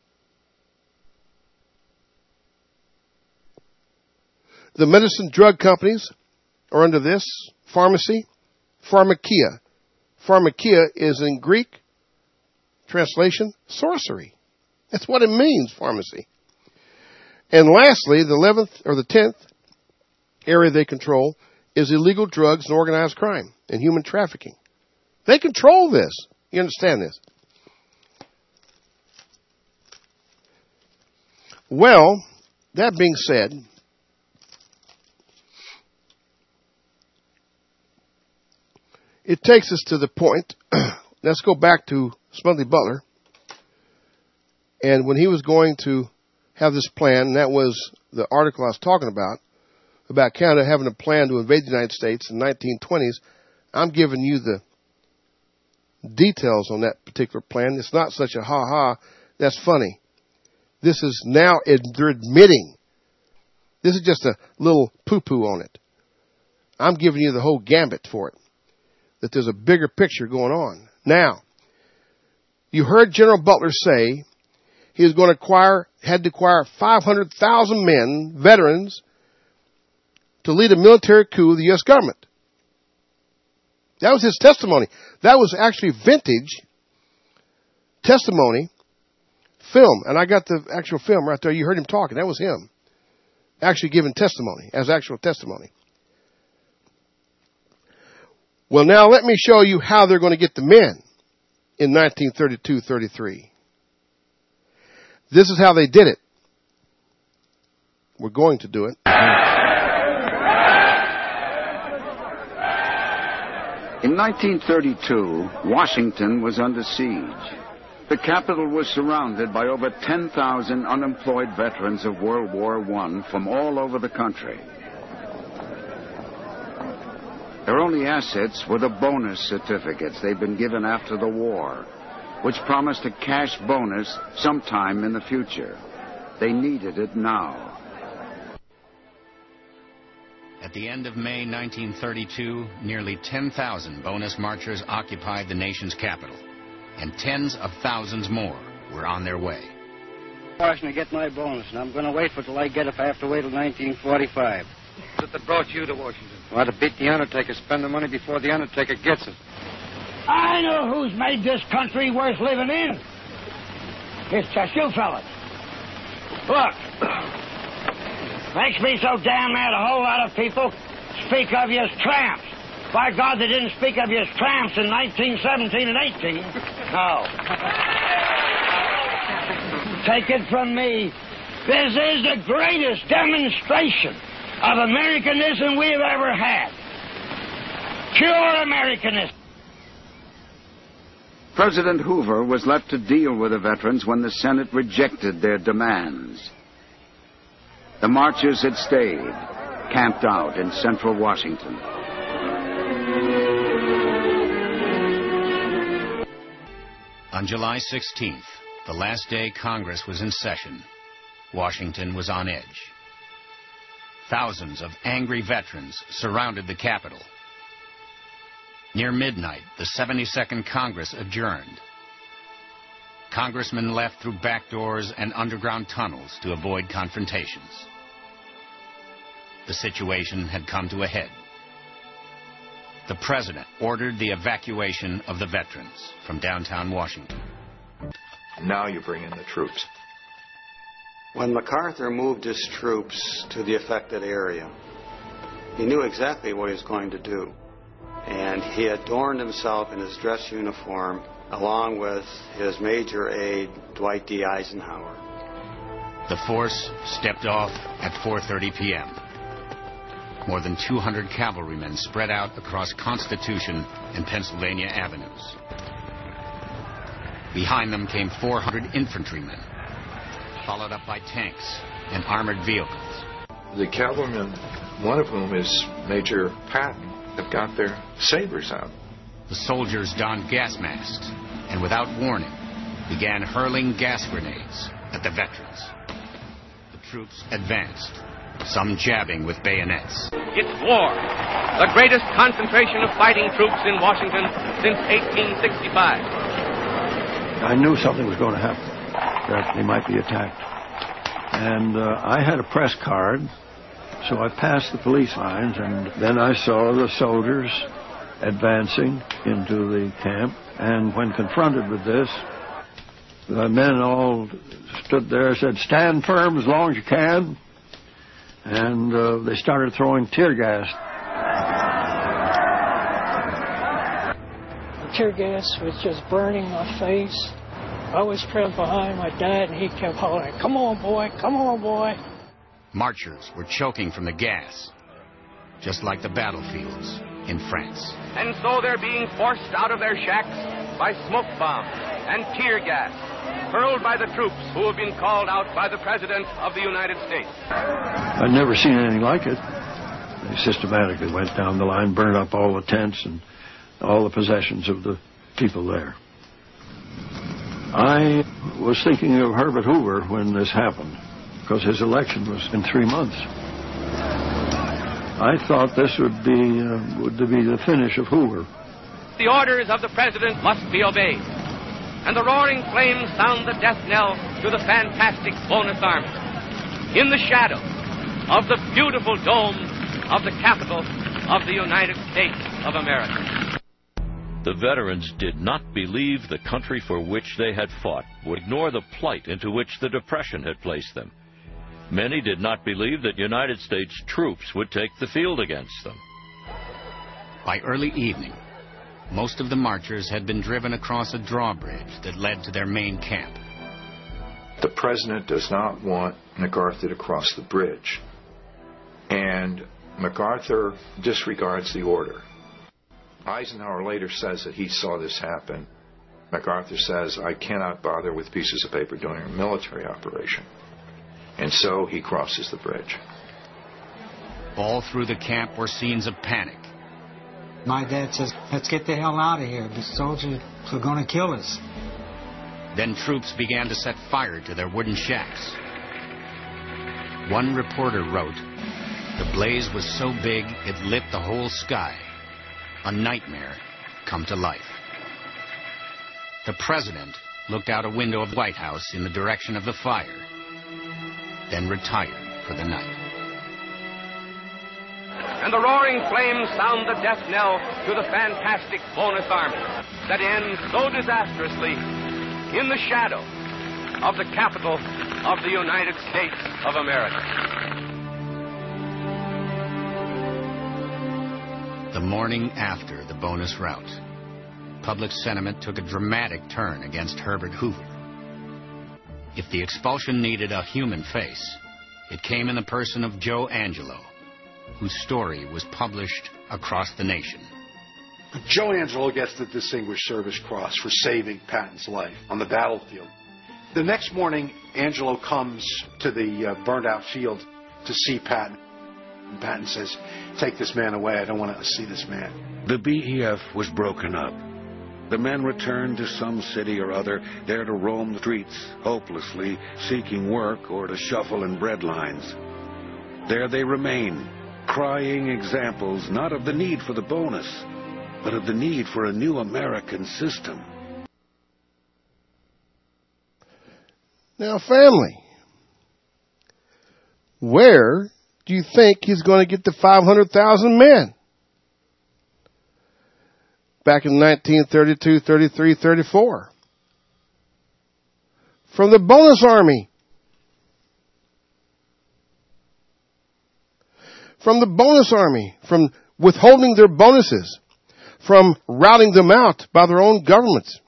The medicine drug companies are under this. Pharmacy, pharmakia. Pharmakia is in Greek translation, sorcery. That's what it means, pharmacy. And lastly, the eleventh or the tenth area they control is illegal drugs and organized crime and human trafficking. They control this. You understand this? Well, that being said, it takes us to the point. Let's go back to Smedley Butler. And when he was going to have this plan, and that was the article I was talking about, about Canada having a plan to invade the United States in the nineteen twenties, I'm giving you the details on that particular plan. It's not such a ha-ha, that's funny. This is now, they're admitting. This is just a little poo-poo on it. I'm giving you the whole gambit for it. That there's a bigger picture going on. Now, you heard General Butler say he was going to acquire, had to acquire five hundred thousand men, veterans, to lead a military coup of the U S government. That was his testimony. That was actually vintage testimony film. And I got the actual film right there. You heard him talking. That was him actually giving testimony as actual testimony. Well, now let me show you how they're going to get the men in nineteen thirty-two thirty-three. This is how they did it. We're going to do it.
In nineteen thirty-two, Washington was under siege. The capital was surrounded by over ten thousand unemployed veterans of World War One from all over the country. Their only assets were the bonus certificates they'd been given after the war, which promised a cash bonus sometime in the future. They needed it now.
At the end of May nineteen thirty-two, nearly ten thousand bonus marchers occupied the nation's capital, and tens of thousands more were on their way.
Washington to get my bonus, and I'm going to wait for it till I get it if I have to wait till nineteen forty-five.
What's it that brought you to Washington?
Well, to beat the Undertaker, spend the money before the Undertaker gets it.
I know who's made this country worth living in. It's just you fellas. Look, makes me so damn mad a whole lot of people speak of you as tramps. By God, they didn't speak of you as tramps in nineteen seventeen and eighteen. No. Take it from me, this is the greatest demonstration of Americanism we've ever had. Pure Americanism.
President Hoover was left to deal with the veterans when the Senate rejected their demands. The marchers had stayed, camped out in central Washington.
On July sixteenth, the last day Congress was in session, Washington was on edge. Thousands of angry veterans surrounded the Capitol. Near midnight, the seventy-second Congress adjourned. Congressmen left through back doors and underground tunnels to avoid confrontations. The situation had come to a head. The president ordered the evacuation of the veterans from downtown Washington.
Now you bring in the troops.
When MacArthur moved his troops to the affected area, he knew exactly what he was going to do. And he adorned himself in his dress uniform along with his major aide, Dwight D. Eisenhower.
The force stepped off at four thirty p.m. More than two hundred cavalrymen spread out across Constitution and Pennsylvania avenues. Behind them came four hundred infantrymen, followed up by tanks and armored vehicles.
The cavalrymen, one of whom is Major Patton, have got their sabers out.
The soldiers donned gas masks and without warning began hurling gas grenades at the veterans. The troops advanced, some jabbing with bayonets.
It's war, the greatest concentration of fighting troops in Washington since eighteen sixty-five.
I knew something was going to happen, that they might be attacked. And uh, I had a press card, so I passed the police lines, and then I saw the soldiers advancing into the camp. And when confronted with this, the men all stood there and said, "Stand firm as long as you can." And uh, they started throwing tear gas.
The tear gas was just burning my face. I was trailed behind my dad, and he kept hollering, "Come on, boy, come on, boy."
Marchers were choking from the gas, just like the battlefields in France.
And so they're being forced out of their shacks by smoke bombs and tear gas, hurled by the troops who have been called out by the President of the United States.
I'd never seen anything like it. They systematically went down the line, burned up all the tents and all the possessions of the people there. I was thinking of Herbert Hoover when this happened, because his election was in three months. I thought this would be, uh, would be the finish of Hoover.
The orders of the President must be obeyed. and the roaring flames sound the death knell to the fantastic Bonus Army. In the shadow of the beautiful dome of the Capitol of the United States of America.
The veterans did not believe the country for which they had fought would ignore the plight into which the Depression had placed them. Many did not believe that United States troops would take the field against them.
By early evening, most of the marchers had been driven across a drawbridge that led to their main camp.
The president does not want MacArthur to cross the bridge, and MacArthur disregards the order. Eisenhower later says that he saw this happen. MacArthur says, I cannot bother with pieces of paper during a military operation. And so he crosses the bridge.
All through the camp were scenes of panic.
My dad says, let's get the hell out of here. The soldiers are going to kill us.
Then troops began to set fire to their wooden shacks. One reporter wrote, the blaze was so big it lit the whole sky. A nightmare come to life. The president looked out a window of the White House in the direction of the fire, then retired for the night.
And the roaring flames sound the death knell to the fantastic Bonus Army that ends so disastrously in the shadow of the Capitol of the United States of America.
The morning after the bonus rout, public sentiment took a dramatic turn against Herbert Hoover. If the expulsion needed a human face, it came in the person of Joe Angelo, whose story was published across the nation.
Joe Angelo gets the Distinguished Service Cross for saving Patton's life on the battlefield. The next morning, Angelo comes to the uh, burned-out field to see Patton. And Patton says, take this man away. I don't want to see this man.
The B E F was broken up. The men returned to some city or other, there to roam the streets, hopelessly seeking work or to shuffle in bread lines. There they remain, crying examples not of the need for the bonus, but of the need for a new American system.
Now, family, where do you think he's going to get the five hundred thousand men? Back in nineteen thirty-two, thirty-three, thirty-four. From the bonus army. From the bonus army. From withholding their bonuses. From routing them out by their own governments.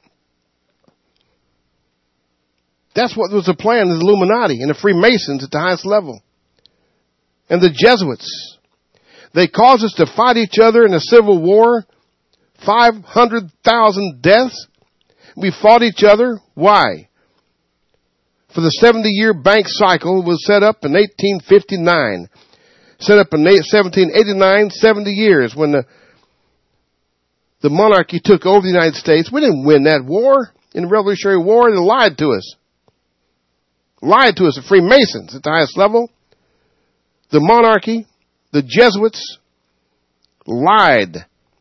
That's what was the plan of the Illuminati and the Freemasons at the highest level. And the Jesuits. They caused us to fight each other in a civil war. five hundred thousand deaths. We fought each other. Why? For the seventy-year bank cycle was set up in eighteen fifty-nine. Set up in seventeen eighty-nine, seventy years when the, the monarchy took over the United States. We didn't win that war. In the Revolutionary War, they lied to us. Lied to us, the Freemasons at the highest level. The monarchy, the Jesuits, lied.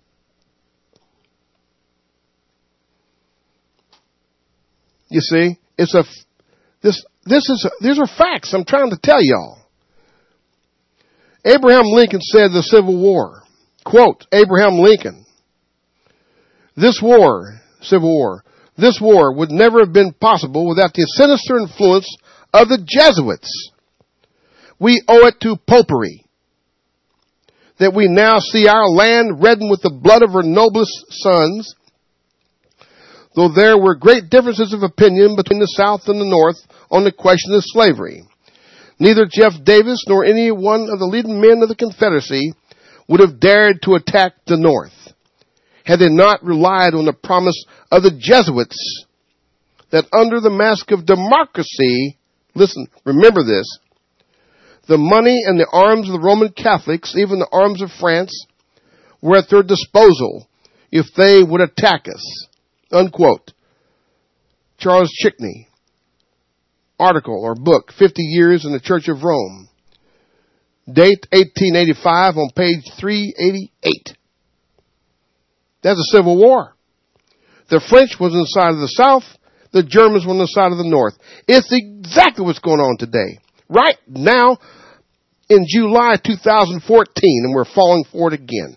You see, it's a, this, this is, a, these are facts I'm trying to tell y'all. Abraham Lincoln said the Civil War, quote, Abraham Lincoln, this war, Civil War, this war would never have been possible without the sinister influence of the Jesuits. We owe it to popery that we now see our land reddened with the blood of her noblest sons. Though there were great differences of opinion between the South and the North on the question of slavery, neither Jeff Davis nor any one of the leading men of the Confederacy would have dared to attack the North had they not relied on the promise of the Jesuits that under the mask of democracy, listen, remember this, the money and the arms of the Roman Catholics, even the arms of France, were at their disposal if they would attack us. Unquote. Charles Chickney, article or book, fifty years in the Church of Rome. Date eighteen eighty-five on page three eighty-eight. That's a civil war. The French was inside of the South The Germans were on the side of the North. It's exactly what's going on today. Right now, in July two thousand fourteen, and we're falling for it again.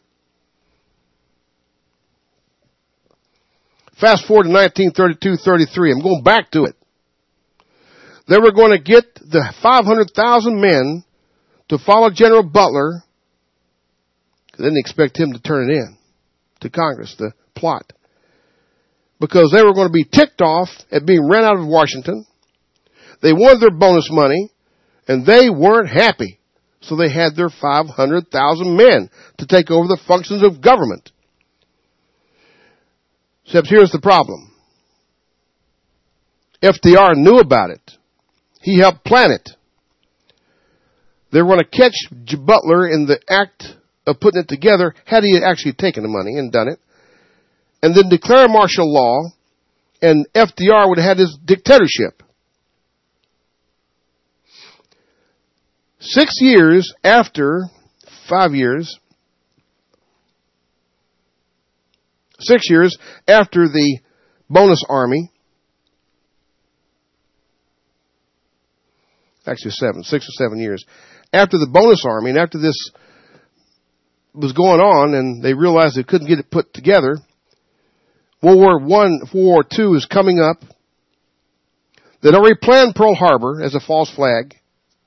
Fast forward to nineteen thirty-two thirty-three. I'm going back to it. They were going to get the five hundred thousand men to follow General Butler. They didn't expect him to turn it in to Congress, the plot. Because they were going to be ticked off at being ran out of Washington. They wanted their bonus money, and they weren't happy. So they had their five hundred thousand men to take over the functions of government. Except here's the problem. F D R knew about it. He helped plan it. They were going to catch Butler in the act of putting it together, had he actually taken the money and done it, and then declare martial law, and F D R would have had his dictatorship. Six years after, five years, six years after the bonus army, actually seven, six or seven years, after the bonus army, and after this was going on, and they realized they couldn't get it put together, World War One, World War Two is coming up. They'd already planned Pearl Harbor as a false flag.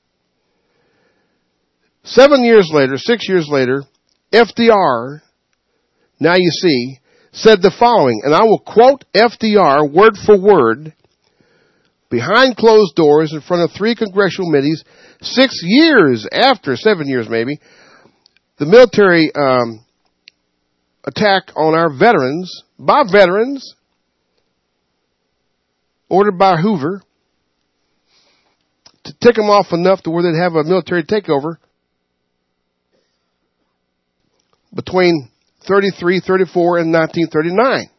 Seven years later, six years later, F D R, now you see, said the following, and I will quote F D R word for word, behind closed doors in front of three congressional committees, six years after, seven years maybe, the military um, attack on our veterans, by veterans, ordered by Hoover, to tick them off enough to where they'd have a military takeover between thirty-three, thirty-four, and nineteen thirty-nine.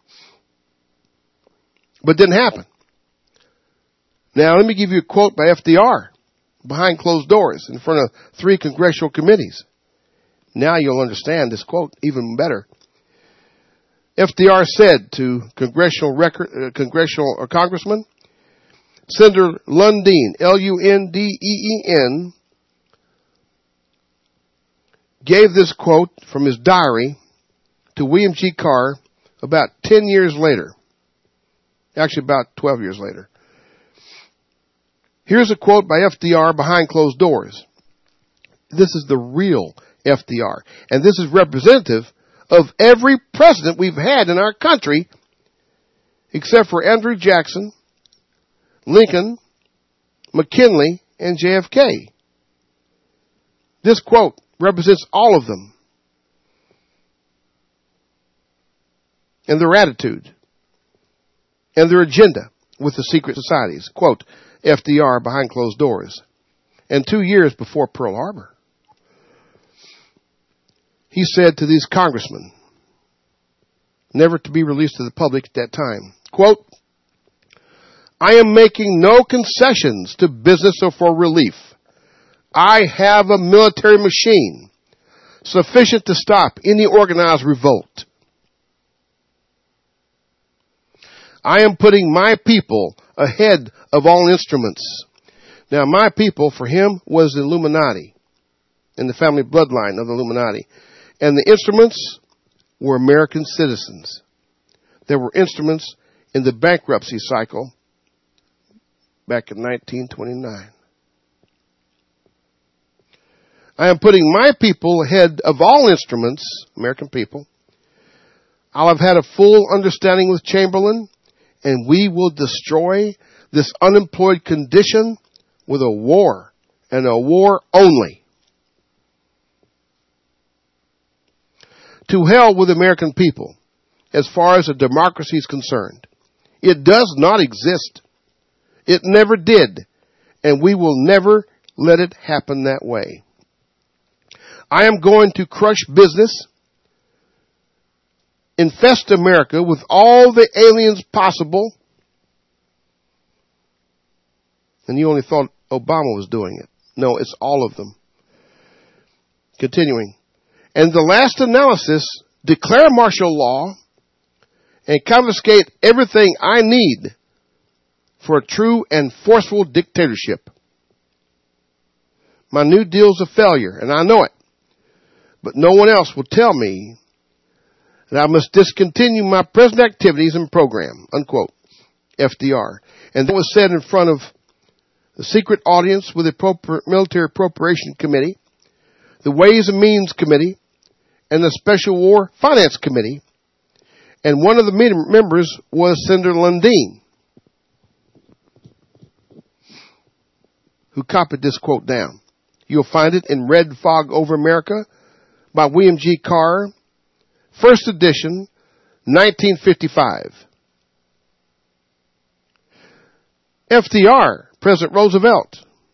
But it didn't happen. Now, let me give you a quote by F D R, behind closed doors, in front of three congressional committees. Now you'll understand this quote even better. F D R said to congressional record, uh, congressional or congressman, Senator Lundeen, L U N D E E N, gave this quote from his diary to William G. Carr about ten years later. Actually, about twelve years later. Here's a quote by F D R behind closed doors. This is the real F D R. And this is representative of every president we've had in our country, except for Andrew Jackson, Lincoln, McKinley, and J F K. This quote represents all of them and their attitude and their agenda with the secret societies. Quote, F D R behind closed doors. And two years before Pearl Harbor, he said to these congressmen, never to be released to the public at that time, quote, I am making no concessions to business or for relief. I have a military machine sufficient to stop any organized revolt. I am putting my people ahead of all instruments. Now, my people, for him, was the Illuminati, in the family bloodline of the Illuminati. And the instruments were American citizens. There were instruments in the bankruptcy cycle back in nineteen twenty-nine. I am putting my people ahead of all instruments, American people. I'll have had a full understanding with Chamberlain, and we will destroy this unemployed condition with a war, and a war only. To hell with American people, as far as a democracy is concerned. It does not exist. It never did, and we will never let it happen that way. I am going to crush business, infest America with all the aliens possible. And you only thought Obama was doing it. No, it's all of them. Continuing. And the last analysis, declare martial law and confiscate everything I need for a true and forceful dictatorship. My New Deal's a failure, and I know it. But no one else will tell me that I must discontinue my present activities and program, unquote, F D R. And that was said in front of the secret audience with the Military Appropriation Committee, the Ways and Means Committee, and the Special War Finance Committee. And one of the members was Senator Lundeen, who copied this quote down. You'll find it in Red Fog Over America by William G. Carr, first edition, nineteen fifty-five. F D R, President Roosevelt,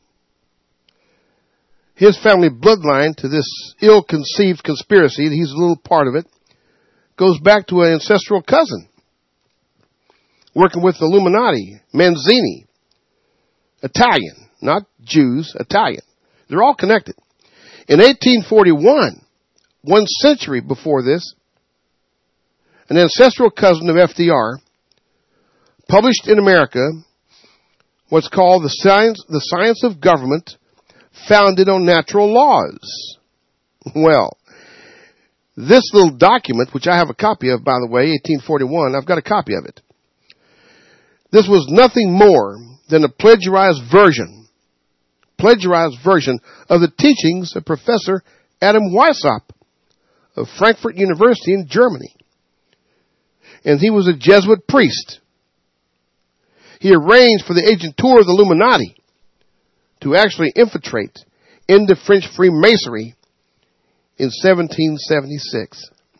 his family bloodline to this ill-conceived conspiracy, he's a little part of it, goes back to an ancestral cousin, working with the Illuminati, Manzini, Italian, not Jews, Italian. They're all connected. In eighteen forty-one, one century before this, an ancestral cousin of F D R published in America what's called the science, the science of government founded on natural laws. Well, this little document, which I have a copy of, by the way, eighteen forty-one, I've got a copy of it. This was nothing more than a plagiarized version plagiarized version of the teachings of Professor Adam Weishaupt of Frankfurt University in Germany. And he was a Jesuit priest. He arranged for the agent tour of the Illuminati to actually infiltrate into French Freemasonry in seventeen seventy-six.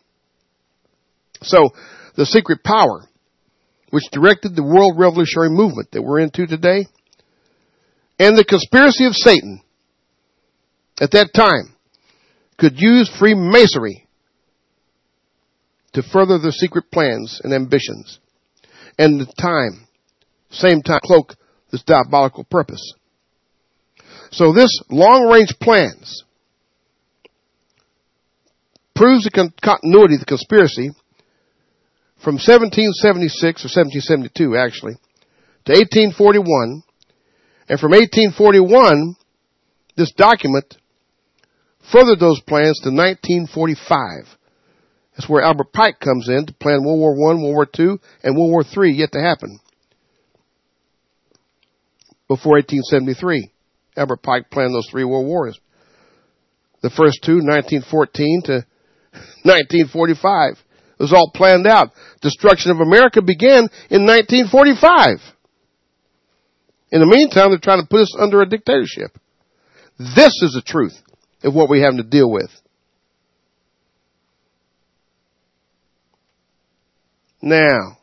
So, the secret power which directed the world revolutionary movement that we're into today, and the conspiracy of Satan at that time could use Freemasonry to further their secret plans and ambitions, and the time, same time, cloak this diabolical purpose. So this long-range plans proves the con- continuity of the conspiracy from seventeen seventy-six, or seventeen seventy-two actually, to eighteen forty-one, and from eighteen forty-one, this document furthered those plans to nineteen forty-five. That's where Albert Pike comes in to plan World War One, World War Two, and World War Three yet to happen. Before eighteen seventy-three, Albert Pike planned those three world wars. The first two, nineteen fourteen to nineteen forty-five. It was all planned out. Destruction of America began in nineteen forty-five. In the meantime, they're trying to put us under a dictatorship. This is the truth of what we have to deal with. Now,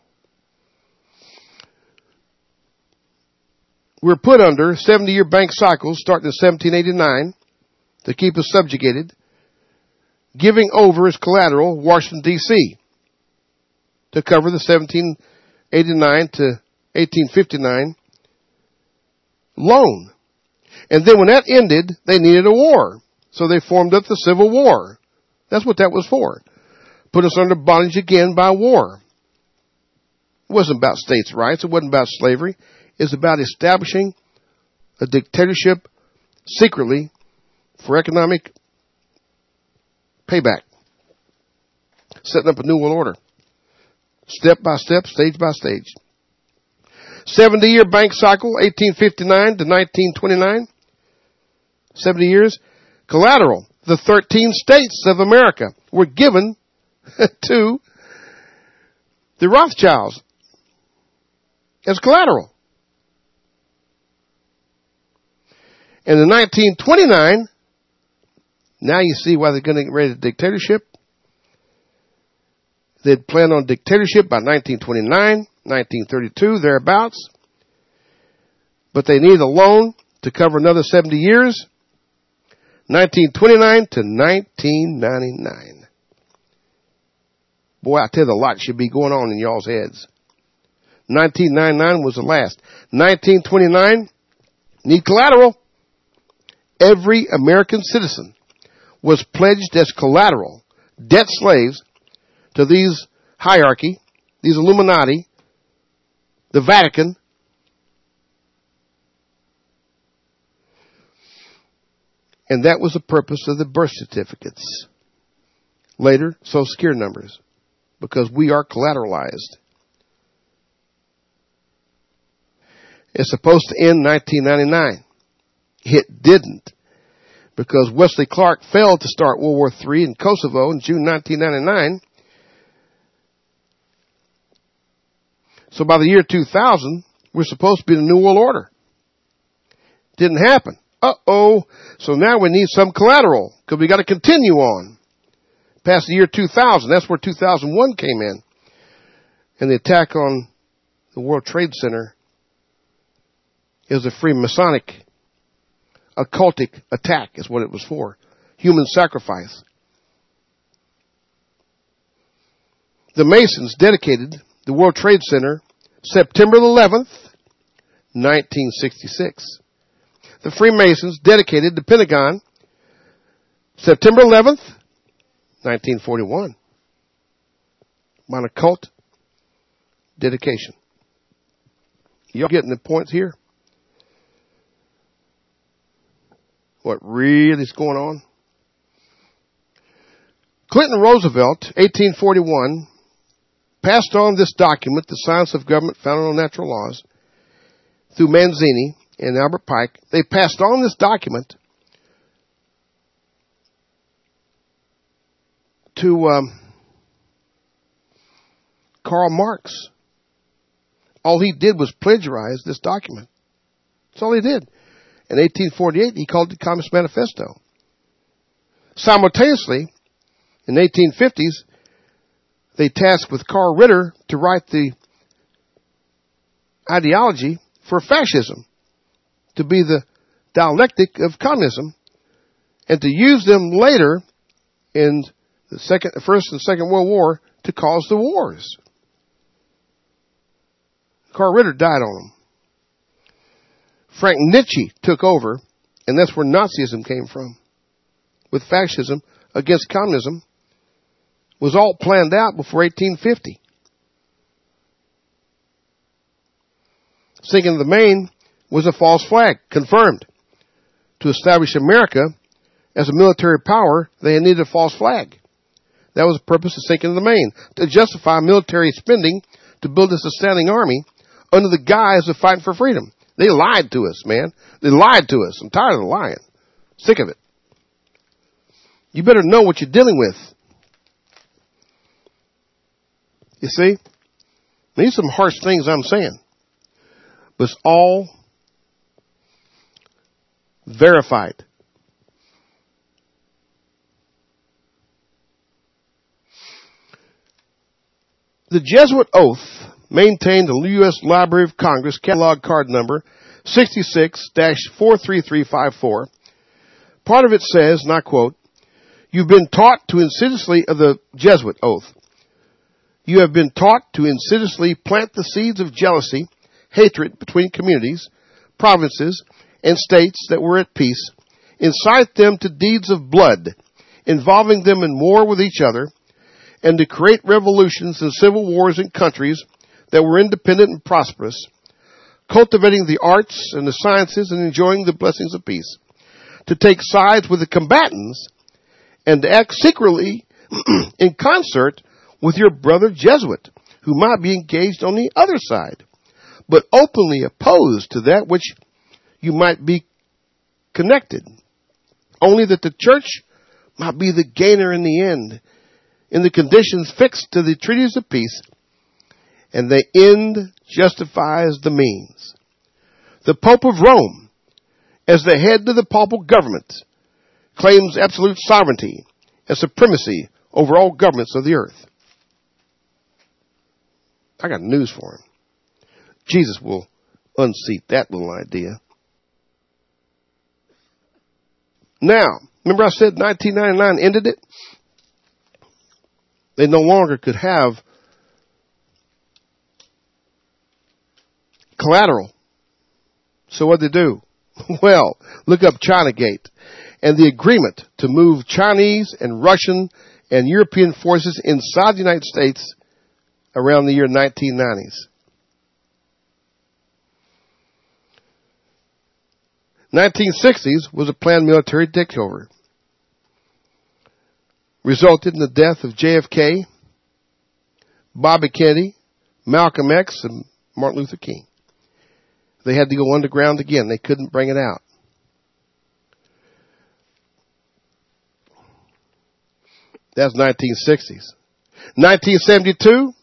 we're put under seventy-year bank cycles starting in seventeen eighty-nine to keep us subjugated, giving over as collateral Washington, D C to cover the seventeen eighty-nine to eighteen fifty-nine loan. And then when that ended, they needed a war. So they formed up the Civil War. That's what that was for. Put us under bondage again by war. It wasn't about states' rights. It wasn't about slavery. It was about establishing a dictatorship secretly for economic payback. Setting up a new world order. Step by step, stage by stage. seventy-year bank cycle, eighteen fifty-nine to nineteen twenty-nine. seventy years. Collateral. The thirteen states of America were given to the Rothschilds as collateral. And in nineteen twenty-nine, now you see why they're going to get ready to dictatorship. They'd planned on dictatorship by nineteen twenty-nine, nineteen thirty-two, thereabouts. But they need a loan to cover another seventy years. nineteen twenty-nine to nineteen ninety-nine. Boy, I tell you, a lot should be going on in y'all's heads. nineteen ninety-nine was the last. nineteen twenty-nine, need collateral. Every American citizen was pledged as collateral, debt slaves, to these hierarchy, these Illuminati, the Vatican, And that was the purpose of the birth certificates. Later, Social Security numbers, because we are collateralized. It's supposed to end nineteen ninety-nine. It didn't, because Wesley Clark failed to start World War Three in Kosovo in June nineteen ninety-nine. So by the year two thousand, we're supposed to be in the New World Order. Didn't happen. Uh-oh. So now we need some collateral, because we got to continue on past the year two thousand. That's where two thousand one came in. And the attack on the World Trade Center is a Freemasonic, occultic attack is what it was for. Human sacrifice. The Masons dedicated the World Trade Center September eleventh, nineteen sixty-six. The Freemasons dedicated the Pentagon September eleventh, nineteen forty-one. On occult dedication. Y'all getting the points here? What really is going on? Clinton Roosevelt, eighteen forty-one, passed on this document, The Science of Government Founded on Natural Laws, through Manzini and Albert Pike. They passed on this document to um, Karl Marx. All he did was plagiarize this document. That's all he did. In eighteen forty-eight, he called it the Communist Manifesto. Simultaneously, in the eighteen fifties, they tasked with Carl Ritter to write the ideology for fascism, to be the dialectic of communism, and to use them later in the second, First and Second World War to cause the wars. Carl Ritter died on them. Frank Nietzsche took over, and that's where Nazism came from. With fascism against communism, was all planned out before eighteen fifty. Sinking of the Maine was a false flag, confirmed. To establish America as a military power, they needed a false flag. That was the purpose of sinking of the Maine, to justify military spending to build us a standing army under the guise of fighting for freedom. They lied to us, man. They lied to us. I'm tired of the lying. Sick of it. You better know what you're dealing with. You see? These are some harsh things I'm saying. But it's all verified. The Jesuit Oath maintained the U S Library of Congress catalog card number sixty-six dash four three three five four. Part of it says, and I quote, "You've been taught to insidiously," of the Jesuit Oath, "you have been taught to insidiously plant the seeds of jealousy, hatred between communities, provinces, and states that were at peace, incite them to deeds of blood, involving them in war with each other, and to create revolutions and civil wars in countries that were independent and prosperous, cultivating the arts and the sciences and enjoying the blessings of peace, to take sides with the combatants, and to act secretly in concert with your brother Jesuit, who might be engaged on the other side, but openly opposed to that which you might be connected, only that the church might be the gainer in the end, in the conditions fixed to the treaties of peace, and the end justifies the means. The Pope of Rome, as the head of the papal government, claims absolute sovereignty and supremacy over all governments of the earth." I got news for him. Jesus will unseat that little idea. Now, remember I said nineteen ninety-nine ended it? They no longer could have collateral. So what did they do? Well, look up Chinagate and the agreement to move Chinese and Russian and European forces inside the United States around the year nineteen nineties. nineteen sixties was a planned military takeover. Resulted in the death of J F K, Bobby Kennedy, Malcolm X, and Martin Luther King. They had to go underground again. They couldn't bring it out. That's nineteen sixties. nineteen seventy-two,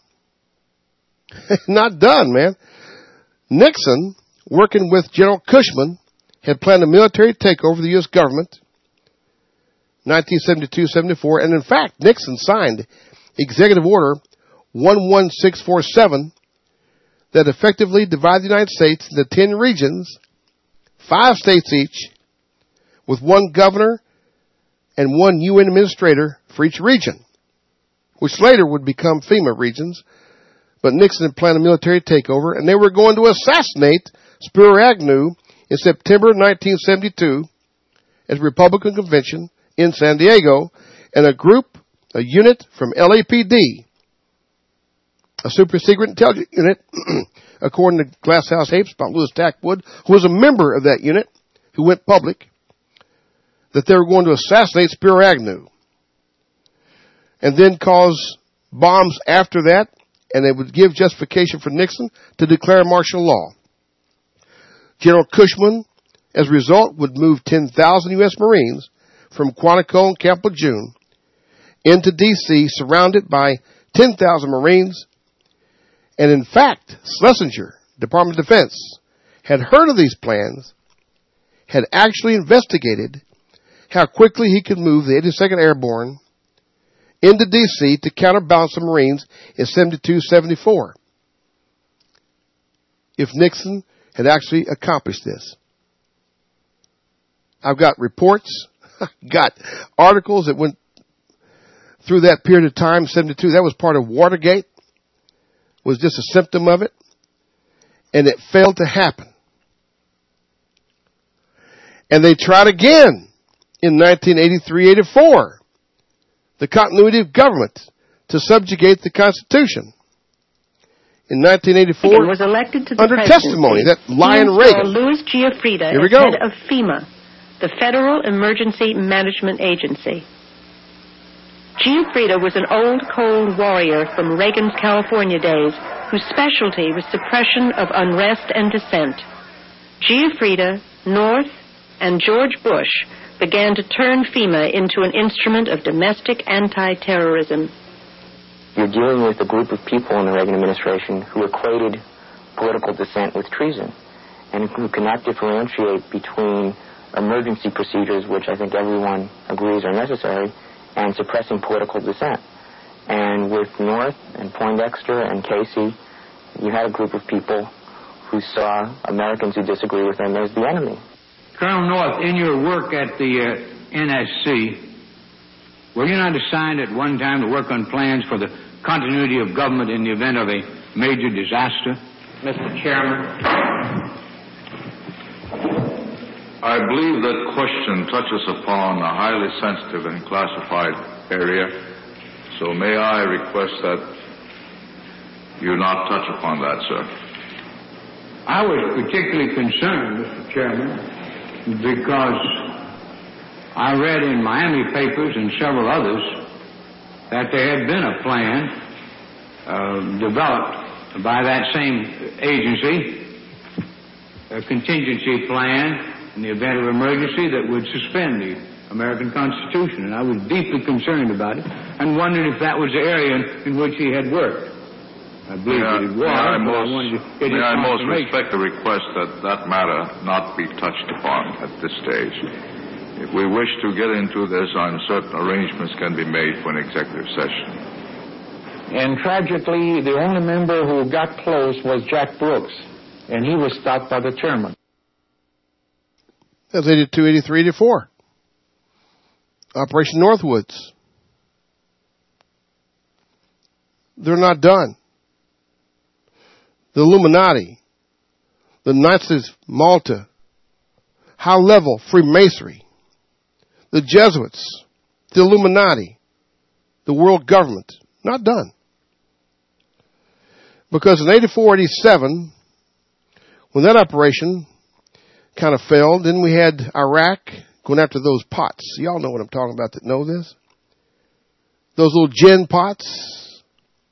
not done, man. Nixon, working with General Cushman, had planned a military takeover of the U S government, nineteen seventy-two seventy-four, and in fact, Nixon signed Executive Order one one six four seven that effectively divided the United States into ten regions, five states each, with one governor and one U N administrator for each region, which later would become FEMA regions. But Nixon had planned a military takeover, and they were going to assassinate Spiro Agnew in September nineteen seventy-two at the Republican Convention in San Diego, and a group, a unit from L A P D, a super secret intelligence unit, according to Glasshouse Hapes about Louis Tackwood, who was a member of that unit, who went public, that they were going to assassinate Spiro Agnew and then cause bombs after that, and they would give justification for Nixon to declare martial law. General Cushman, as a result, would move ten thousand U S Marines from Quantico and Camp Lejeune into D C, surrounded by ten thousand Marines. And in fact, Schlesinger, Department of Defense, had heard of these plans, had actually investigated how quickly he could move the eighty-second Airborne into D C to counterbalance the Marines in seventy-two seventy-four. If Nixon had actually accomplished this. I've got reports, got articles that went through that period of time, seventy-two. That was part of Watergate, was just a symptom of it, and it failed to happen. And they tried again in nineteen eighty-three eighty-four, the continuity of government to subjugate the Constitution. In nineteen eighty-four,
was elected to the
under testimony, that Lion Reagan.
Louis Giuffrida
Here we
as
go.
head of FEMA, the Federal Emergency Management Agency. Giuffrida was an old, cold warrior from Reagan's California days whose specialty was suppression of unrest and dissent. Giuffrida, North, and George Bush began to turn FEMA into an instrument of domestic anti-terrorism.
You're dealing with a group of people in the Reagan administration who equated political dissent with treason and who cannot differentiate between emergency procedures, which I think everyone agrees are necessary, and suppressing political dissent. And with North and Poindexter and Casey, you had a group of people who saw Americans who disagree with them as the enemy.
Colonel North, in your work at the uh, N S C, were you not assigned at one time to work on plans for the continuity of government in the event of a major disaster? Mister Chairman.
I believe that question touches upon a highly sensitive and classified area, so may I request that you not touch upon that, sir.
I was particularly concerned, Mister Chairman, because I read in Miami papers and several others that there had been a plan uh, developed by that same agency, a contingency plan in the event of emergency that would suspend the American Constitution. And I was deeply concerned about it and wondered if that was the area in, in which he had worked. I believe
may I,
that it was,
may I
but
most,
I wanted to get
may
his
I most
confirmation.
respect the request that that matter not be touched upon at this stage. If we wish to get into this, on certain arrangements can be made for an executive session.
And tragically, the only member who got close was Jack Brooks, and he was stopped by the chairman.
That's eighty-two, eighty-three, eighty-four. Operation Northwoods. They're not done. The Illuminati, the Nazis, Malta, high-level Freemasonry, the Jesuits, the Illuminati, the world government, not done. Because in eighty-four, eighty-seven, when that operation kind of failed. Then we had Iraq going after those pots. Y'all know what I'm talking about that know this. Those little gin pots.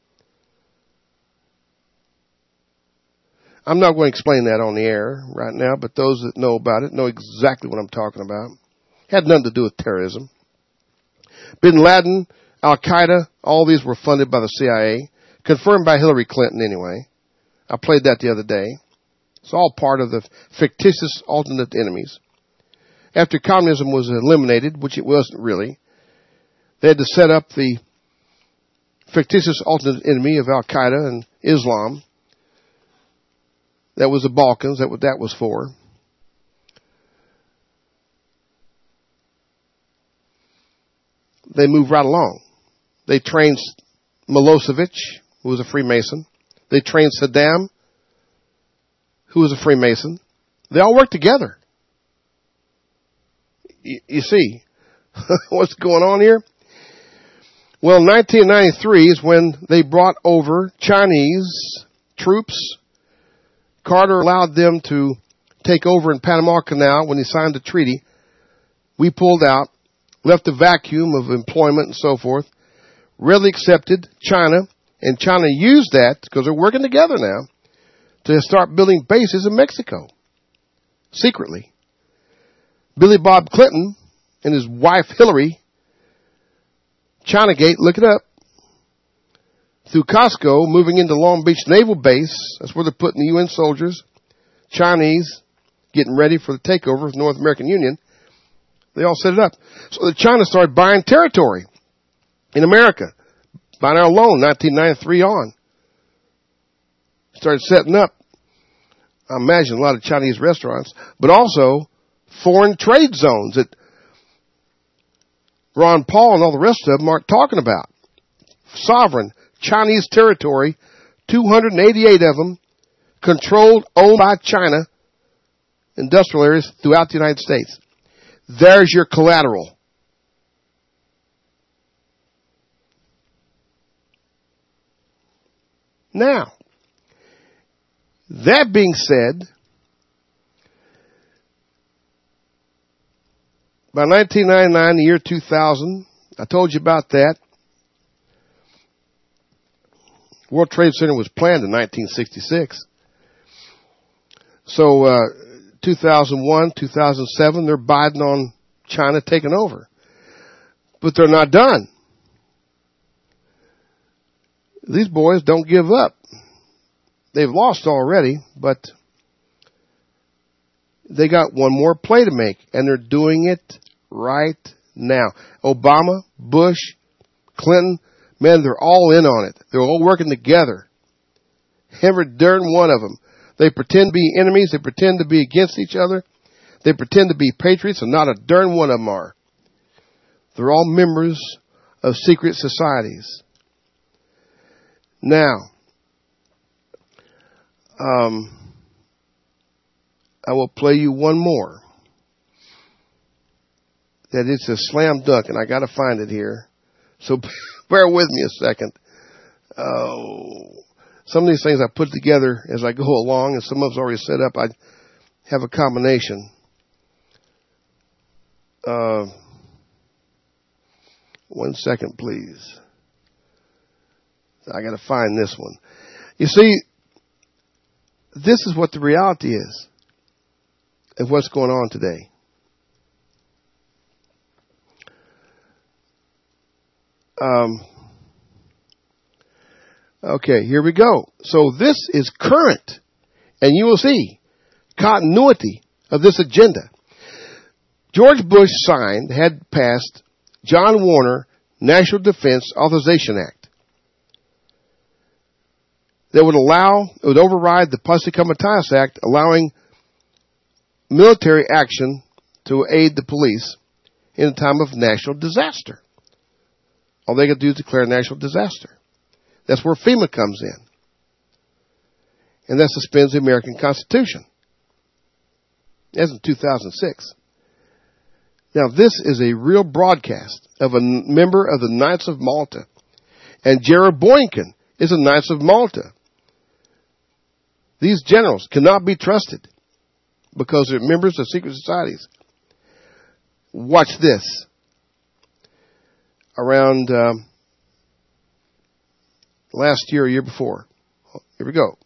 I'm not going to explain that on the air right now, but those that know about it know exactly what I'm talking about. Had nothing to do with terrorism. Bin Laden, Al-Qaeda, all these were funded by the C I A. Confirmed by Hillary Clinton anyway. I played that the other day. It's all part of the fictitious alternate enemies. After communism was eliminated, which it wasn't really, they had to set up the fictitious alternate enemy of Al-Qaeda and Islam. That was the Balkans. That what that was for. They moved right along. They trained Milosevic, who was a Freemason. They trained Saddam, who was a Freemason. They all worked together. You, you see what's going on here? Well, nineteen ninety-three is when they brought over Chinese troops. Carter allowed them to take over in Panama Canal when he signed the treaty. We pulled out, left a vacuum of employment and so forth. Readily accepted China, and China used that, because they're working together now, to start building bases in Mexico. Secretly. Billy Bob Clinton and his wife Hillary, Chinagate, look it up, through Costco, moving into Long Beach Naval Base. That's where they're putting the U N soldiers. Chinese, getting ready for the takeover of the North American Union. They all set it up. So China started buying territory in America. Buying our loan, nineteen ninety-three on. Started setting up, I imagine, a lot of Chinese restaurants, but also foreign trade zones that Ron Paul and all the rest of them aren't talking about. Sovereign Chinese territory, two hundred eighty-eight of them, controlled, owned by China, industrial areas throughout the United States. There's your collateral. Now, that being said, by nineteen ninety-nine, the year two thousand, I told you about that. World Trade Center was planned in nineteen sixty-six. So, uh, two thousand one, two thousand seven, they're biting on China taking over. But they're not done. These boys don't give up. They've lost already, but they got one more play to make, and they're doing it right now. Obama, Bush, Clinton, man, they're all in on it. They're all working together. Every darn one of them. They pretend to be enemies. They pretend to be against each other. They pretend to be patriots, and not a darn one of them are. They're all members of secret societies. Now, um, I will play you one more. That it's a slam dunk, and I got to find it here. So bear with me a second. Oh, some of these things I put together as I go along, and some of them's already set up. I have a combination. Uh, one second, please. I got to find this one. You see, this is what the reality is of what's going on today. Um, okay, here we go. So this is current, and you will see continuity of this agenda. George Bush signed, had passed John Warner National Defense Authorization Act that would allow, it would override the Posse Comitatus Act, allowing military action to aid the police in a time of national disaster. All they got to do is declare a national disaster. That's where FEMA comes in. And that suspends the American Constitution. That's in two thousand six. Now, this is a real broadcast of a member of the Knights of Malta. And Jared Boykin is a Knights of Malta. These generals cannot be trusted. because they're members of secret societies. Watch this. Around um, last year or year before. Here we go.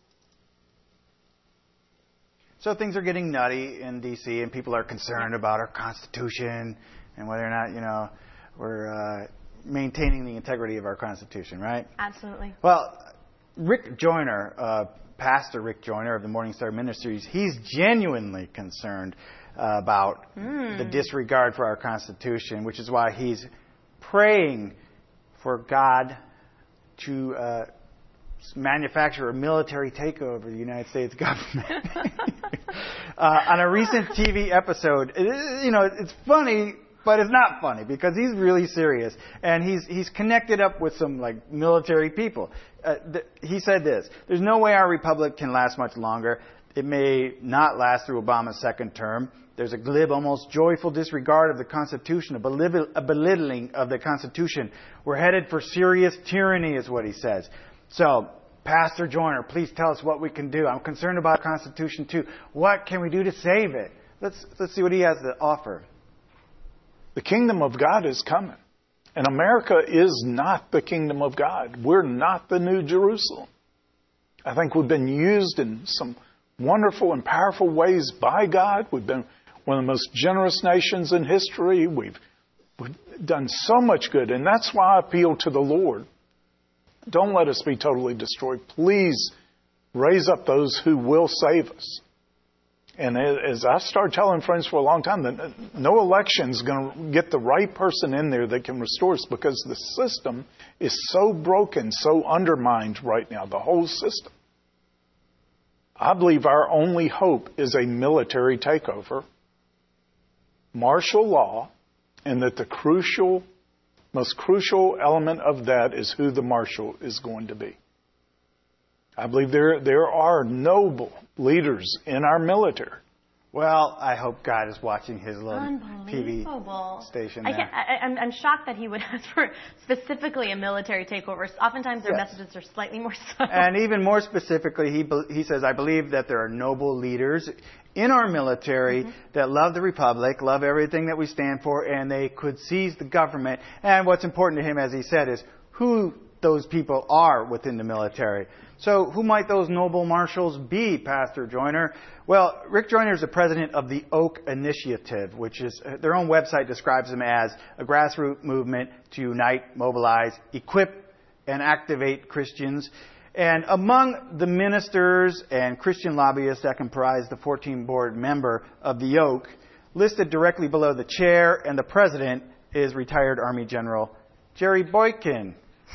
So things are getting nutty in D C, and people are concerned about our Constitution and whether or not, you know, we're uh, maintaining the integrity of our Constitution, right?
Absolutely.
Well, Rick Joyner, uh, Pastor Rick Joyner of the Morning Star Ministries, he's genuinely concerned uh, about mm. the disregard for our Constitution, which is why he's praying for God to uh, manufacture a military takeover of the United States government. uh, on a recent T V episode, it is, you know, it's funny, but it's not funny because he's really serious, and he's he's connected up with some like military people. Uh, th- he said this: "There's no way our republic can last much longer. It may not last through Obama's second term. There's a glib, almost joyful disregard of the Constitution, a, belittle- a belittling of the Constitution. We're headed for serious tyranny," is what he says. So, Pastor Joyner, please tell us what we can do. I'm concerned about the Constitution too. What can we do to save it? Let's let's see what he has to offer.
The kingdom of God is coming. And America is not the kingdom of God. We're not the New Jerusalem. I think we've been used in some wonderful and powerful ways by God. We've been one of the most generous nations in history. We've, we've done so much good. And that's why I appeal to the Lord. Don't let us be totally destroyed. Please raise up those who will save us. And as I've started telling friends for a long time, that no election is going to get the right person in there that can restore us, because the system is so broken, so undermined right now, the whole system. I believe our only hope is a military takeover, martial law, and that the crucial, most crucial element of that is who the marshal is going to be. I believe there there are noble leaders in our military.
Well, I hope God is watching his little T V station there.
I can't, I, I'm, I'm shocked that he would ask for specifically a military takeover. Oftentimes their yes. messages are slightly more subtle.
And even more specifically, he he says, I believe that there are noble leaders in our military mm-hmm. that love the Republic, love everything that we stand for, and they could seize the government. And what's important to him, as he said, is who those people are within the military. So who might those noble marshals be, Pastor Joyner? Well, Rick Joyner is the president of the Oak Initiative, which is, their own website describes them as a grassroots movement to unite, mobilize, equip, and activate Christians. And among the ministers and Christian lobbyists that comprise the fourteen board member of the Oak, listed directly below the chair and the president, is retired Army General Jerry Boykin.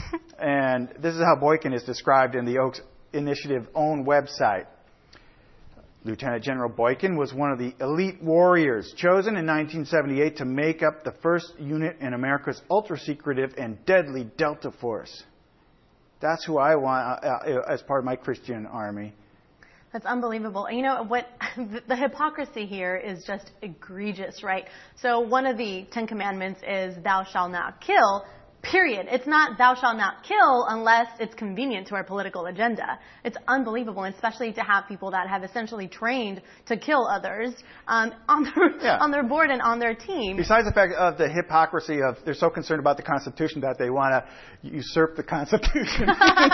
And this is how Boykin is described in the Oaks Initiative own website. Lieutenant General Boykin was one of the elite warriors chosen in nineteen seventy-eight to make up the first unit in America's ultra-secretive and deadly Delta Force. That's who I want uh, as part of my Christian army.
That's unbelievable. You know, what the hypocrisy here is just egregious, right? So one of the Ten Commandments is thou shalt not kill. Period. It's not thou shalt not kill unless it's convenient to our political agenda. It's unbelievable, especially to have people that have essentially trained to kill others um, on their yeah. on their board and on their team.
Besides the fact of the hypocrisy of they're so concerned about the Constitution that they want to usurp the Constitution.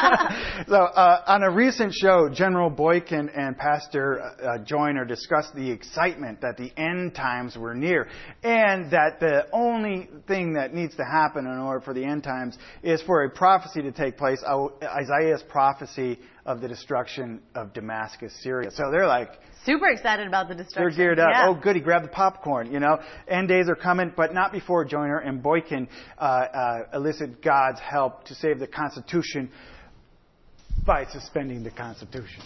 so uh, on a recent show, General Boykin and Pastor uh, Joyner discussed the excitement that the end times were near, and that the only thing that needs to happen in order for the end times is for a prophecy to take place, Isaiah's prophecy of the destruction of Damascus, Syria. So they're like
super excited about the destruction.
They're geared up.
Yeah.
Oh, goody, grab the popcorn. You know, end days are coming, but not before Joyner and Boykin uh, uh, elicit God's help to save the Constitution by suspending the Constitution.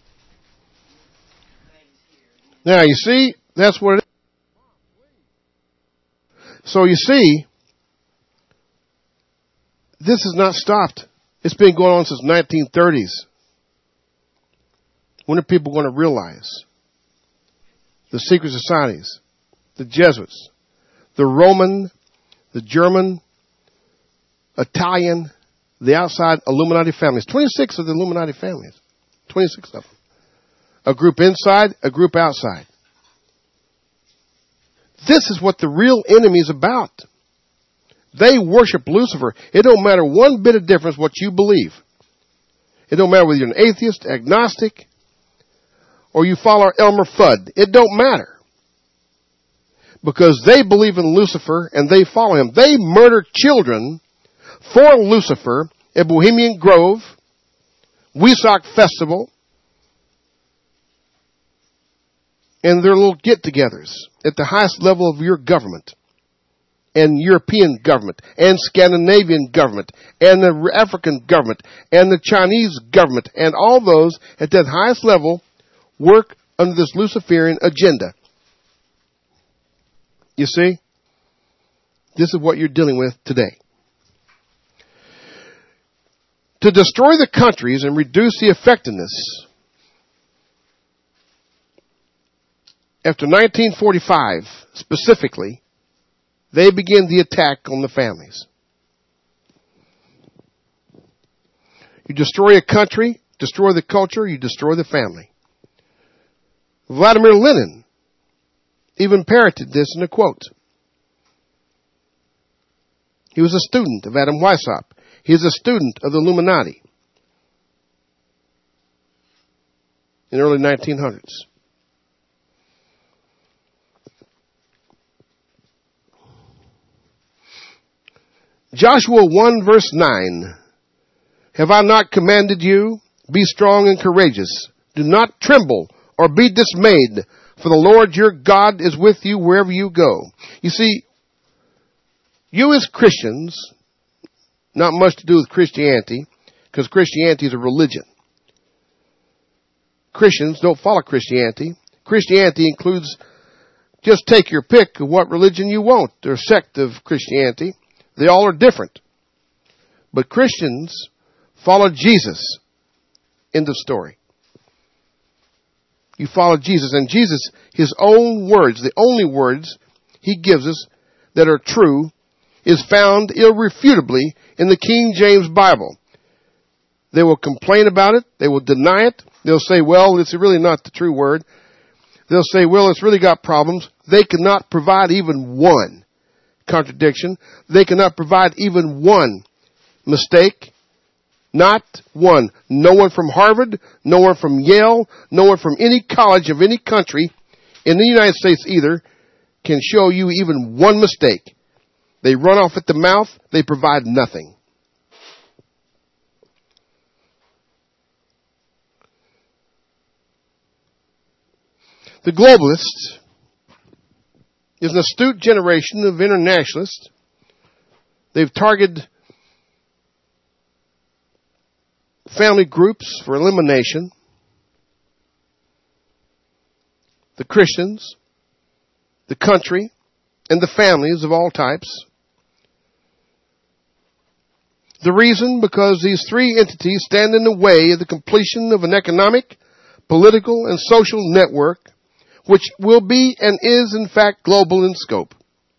Now you see, that's what it is. So you see, this has not stopped. It's been going on since nineteen thirties. When are people going to realize the secret societies, the Jesuits, the Roman, the German, Italian, the outside Illuminati families, twenty-six of the Illuminati families, twenty-six of them, A group inside, a group outside. This is what the real enemy is about. They worship Lucifer. It don't matter one bit of difference what you believe. It don't matter whether you're an atheist, agnostic, or you follow Elmer Fudd. It don't matter. Because they believe in Lucifer and they follow him. They murder children for Lucifer at Bohemian Grove, Weesock Festival, and their little get-togethers at the highest level of your government, and European government, and Scandinavian government, and the African government, and the Chinese government, and all those at that highest level work under this Luciferian agenda. You see? This is what you're dealing with today. To destroy the countries and reduce the effectiveness, after nineteen forty-five, specifically, they began the attack on the families. You destroy a country, destroy the culture, you destroy the family. Vladimir Lenin even parroted this in a quote. He was a student of Adam Weishaupt. He is a student of the Illuminati in the early nineteen hundreds. Joshua one verse nine. Have I not commanded you? Be strong and courageous. Do not tremble or be dismayed, for the Lord your God is with you wherever you go. You see, you as Christians, not much to do with Christianity, because Christianity is a religion. Christians don't follow Christianity. Christianity includes, just take your pick of what religion you want, or sect of Christianity. They all are different. But Christians follow Jesus. End of story. You follow Jesus. And Jesus, his own words, the only words he gives us that are true, is found irrefutably in the King James Bible. They will complain about it. They will deny it. They'll say, well, it's really not the true word. They'll say, well, it's really got problems. They cannot provide even one contradiction. They cannot provide even one mistake. Not one. No one from Harvard, no one from Yale, no one from any college of any country in the United States either can show you even one mistake. They run off at the mouth. They provide nothing. The globalist is an astute generation of internationalists. They've targeted family groups for elimination. The Christians, the country, and the families of all types. The reason, because these three entities stand in the way of the completion of an economic, political, and social network which will be and is in fact global in scope.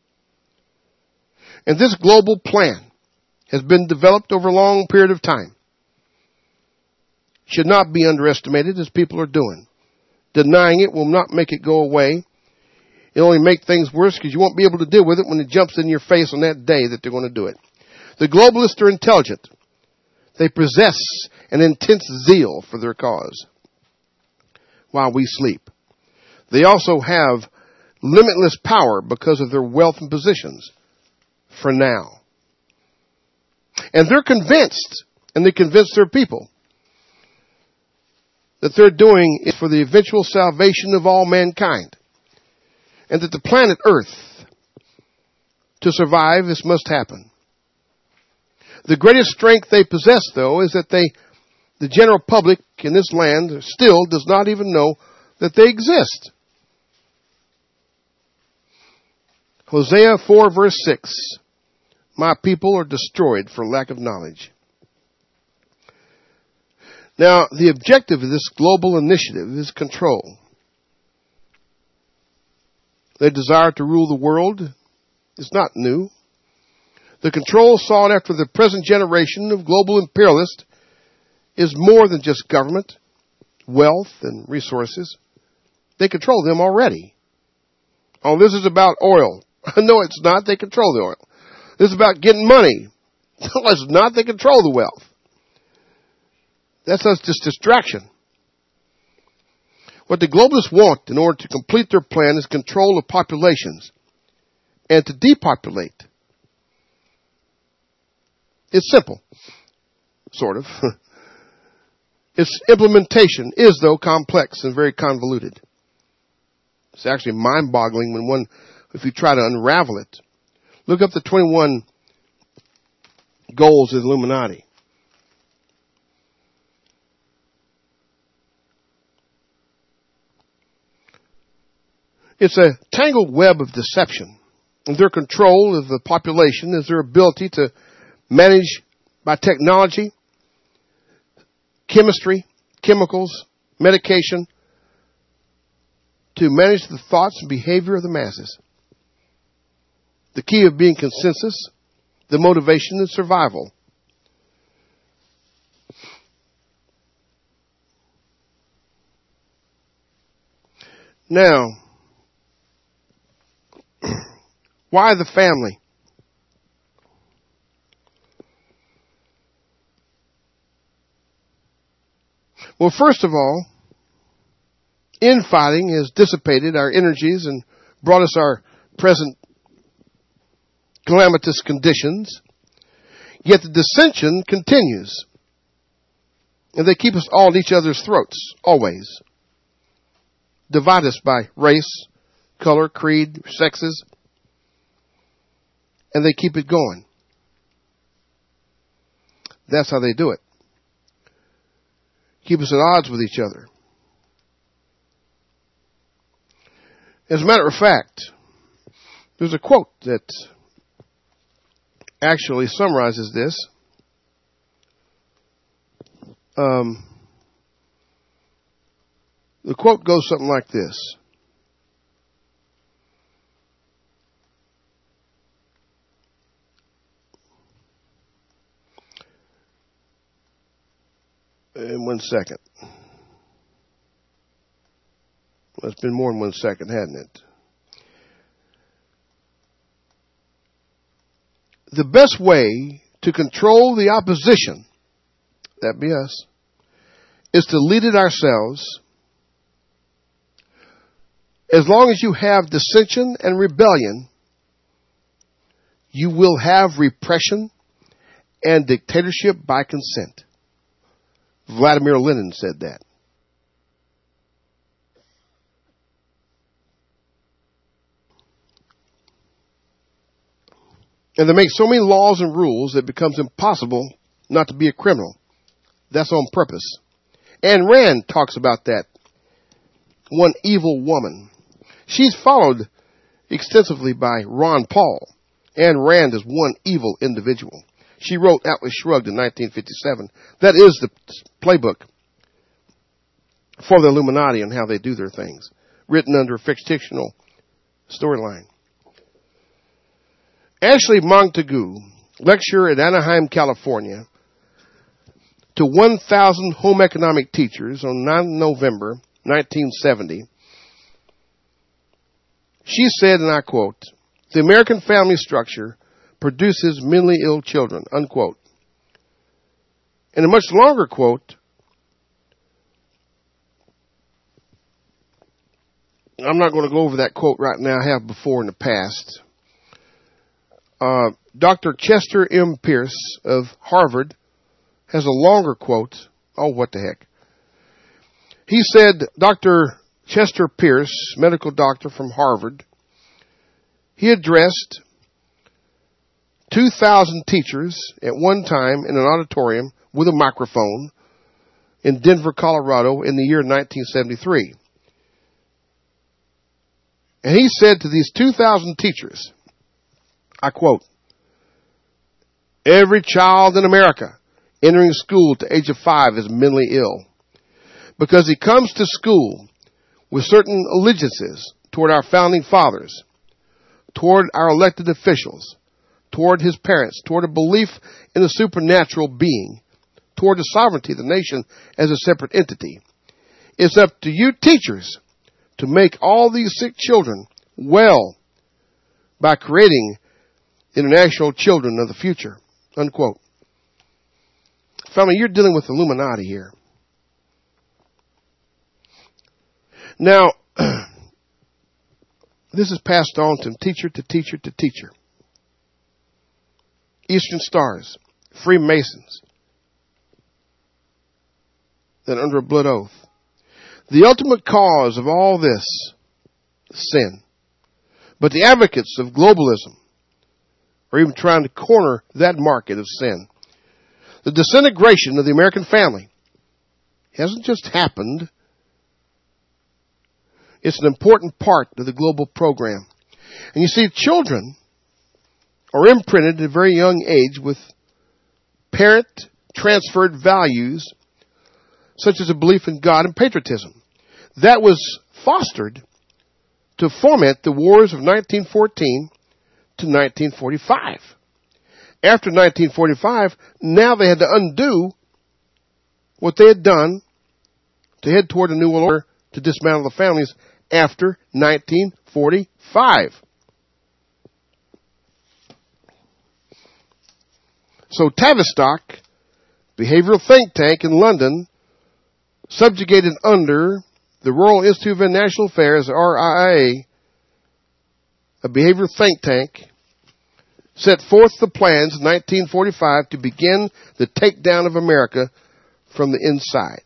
And this global plan has been developed over a long period of time. Should not be underestimated as people are doing. Denying it will not make it go away. It'll only make things worse because you won't be able to deal with it when it jumps in your face on that day that they're going to do it. The globalists are intelligent. They possess an intense zeal for their cause while we sleep. They also have limitless power because of their wealth and positions for now. And they're convinced, and they convince their people, that they're doing it for the eventual salvation of all mankind. And that the planet Earth, to survive, this must happen. The greatest strength they possess, though, is that they, the general public in this land still does not even know that they exist. Hosea four verse six, my people are destroyed for lack of knowledge. Now, the objective of this global initiative is control. Their desire to rule the world is not new. The control sought after the present generation of global imperialists is more than just government. wealth and resources. They control them already. Oh, this is about oil. No, it's not. They control the oil. This is about getting money. No, it's not. They control the wealth. That's just distraction. What the globalists want in order to complete their plan is control of populations and to depopulate. It's simple, sort of. Its implementation is, though, complex and very convoluted. It's actually mind-boggling when one, if you try to unravel it. Look up the twenty-one goals of the Illuminati. It's a tangled web of deception. And their control of the population is their ability to manage by technology, chemistry, chemicals, medication, to manage the thoughts and behavior of the masses. The key of being consensus, the motivation is survival. Now, why the family? Well, first of all, infighting has dissipated our energies and brought us our present calamitous conditions. Yet the dissension continues. And they keep us all at each other's throats, always. Divide us by race, color, creed, sexes. And they keep it going. That's how they do it. Keep us at odds with each other. As a matter of fact, there's a quote that actually summarizes this. Um, the quote goes something like this. In one second. Well, it's been more than one second, hasn't it? The best way to control the opposition, that be us, is to lead it ourselves. As long as you have dissension and rebellion, you will have repression and dictatorship by consent. Vladimir Lenin said that. And they make so many laws and rules that it becomes impossible not to be a criminal. That's on purpose. Ayn Rand talks about that. One evil woman. She's followed extensively by Ron Paul. Ayn Rand is one evil individual. She wrote Atlas Shrugged in nineteen fifty-seven. That is the playbook for the Illuminati and how they do their things, written under a fictional storyline. Ashley Montagu, lecturer at Anaheim, California, to one thousand home economic teachers on the ninth of November, nineteen seventy. She said, and I quote, "The American family structure produces mentally ill children," unquote. In a much longer quote, I'm not going to go over that quote right now. I have before in the past. Uh, Doctor Chester M. Pierce of Harvard has a longer quote. Oh, what the heck. He said, Doctor Chester Pierce, medical doctor from Harvard, he addressed two thousand teachers at one time in an auditorium with a microphone in Denver, Colorado in the year nineteen seventy-three. And he said to these two thousand teachers, I quote, "Every child in America entering school at the age of five is mentally ill because he comes to school with certain allegiances toward our founding fathers, toward our elected officials, toward his parents, toward a belief in a supernatural being, toward the sovereignty of the nation as a separate entity. It's up to you teachers to make all these sick children well by creating international children of the future. Unquote. Family, you're dealing with Illuminati here. Now, this is passed on from teacher to teacher to teacher. Eastern Stars, Freemasons, that under a blood oath. The ultimate cause of all this is sin. But the advocates of globalism are even trying to corner that market of sin. The disintegration of the American family hasn't just happened. It's an important part of the global program. And you see, children are imprinted at a very young age with parent-transferred values such as a belief in God and patriotism. That was fostered to foment the wars of nineteen fourteen to nineteen forty-five. After nineteen forty-five, now they had to undo what they had done to head toward a new world order to dismantle the families after nineteen forty-five. So Tavistock, behavioral think tank in London, subjugated under the Royal Institute of International Affairs, R I A, a behavioral think tank, set forth the plans in nineteen forty-five to begin the takedown of America from the inside.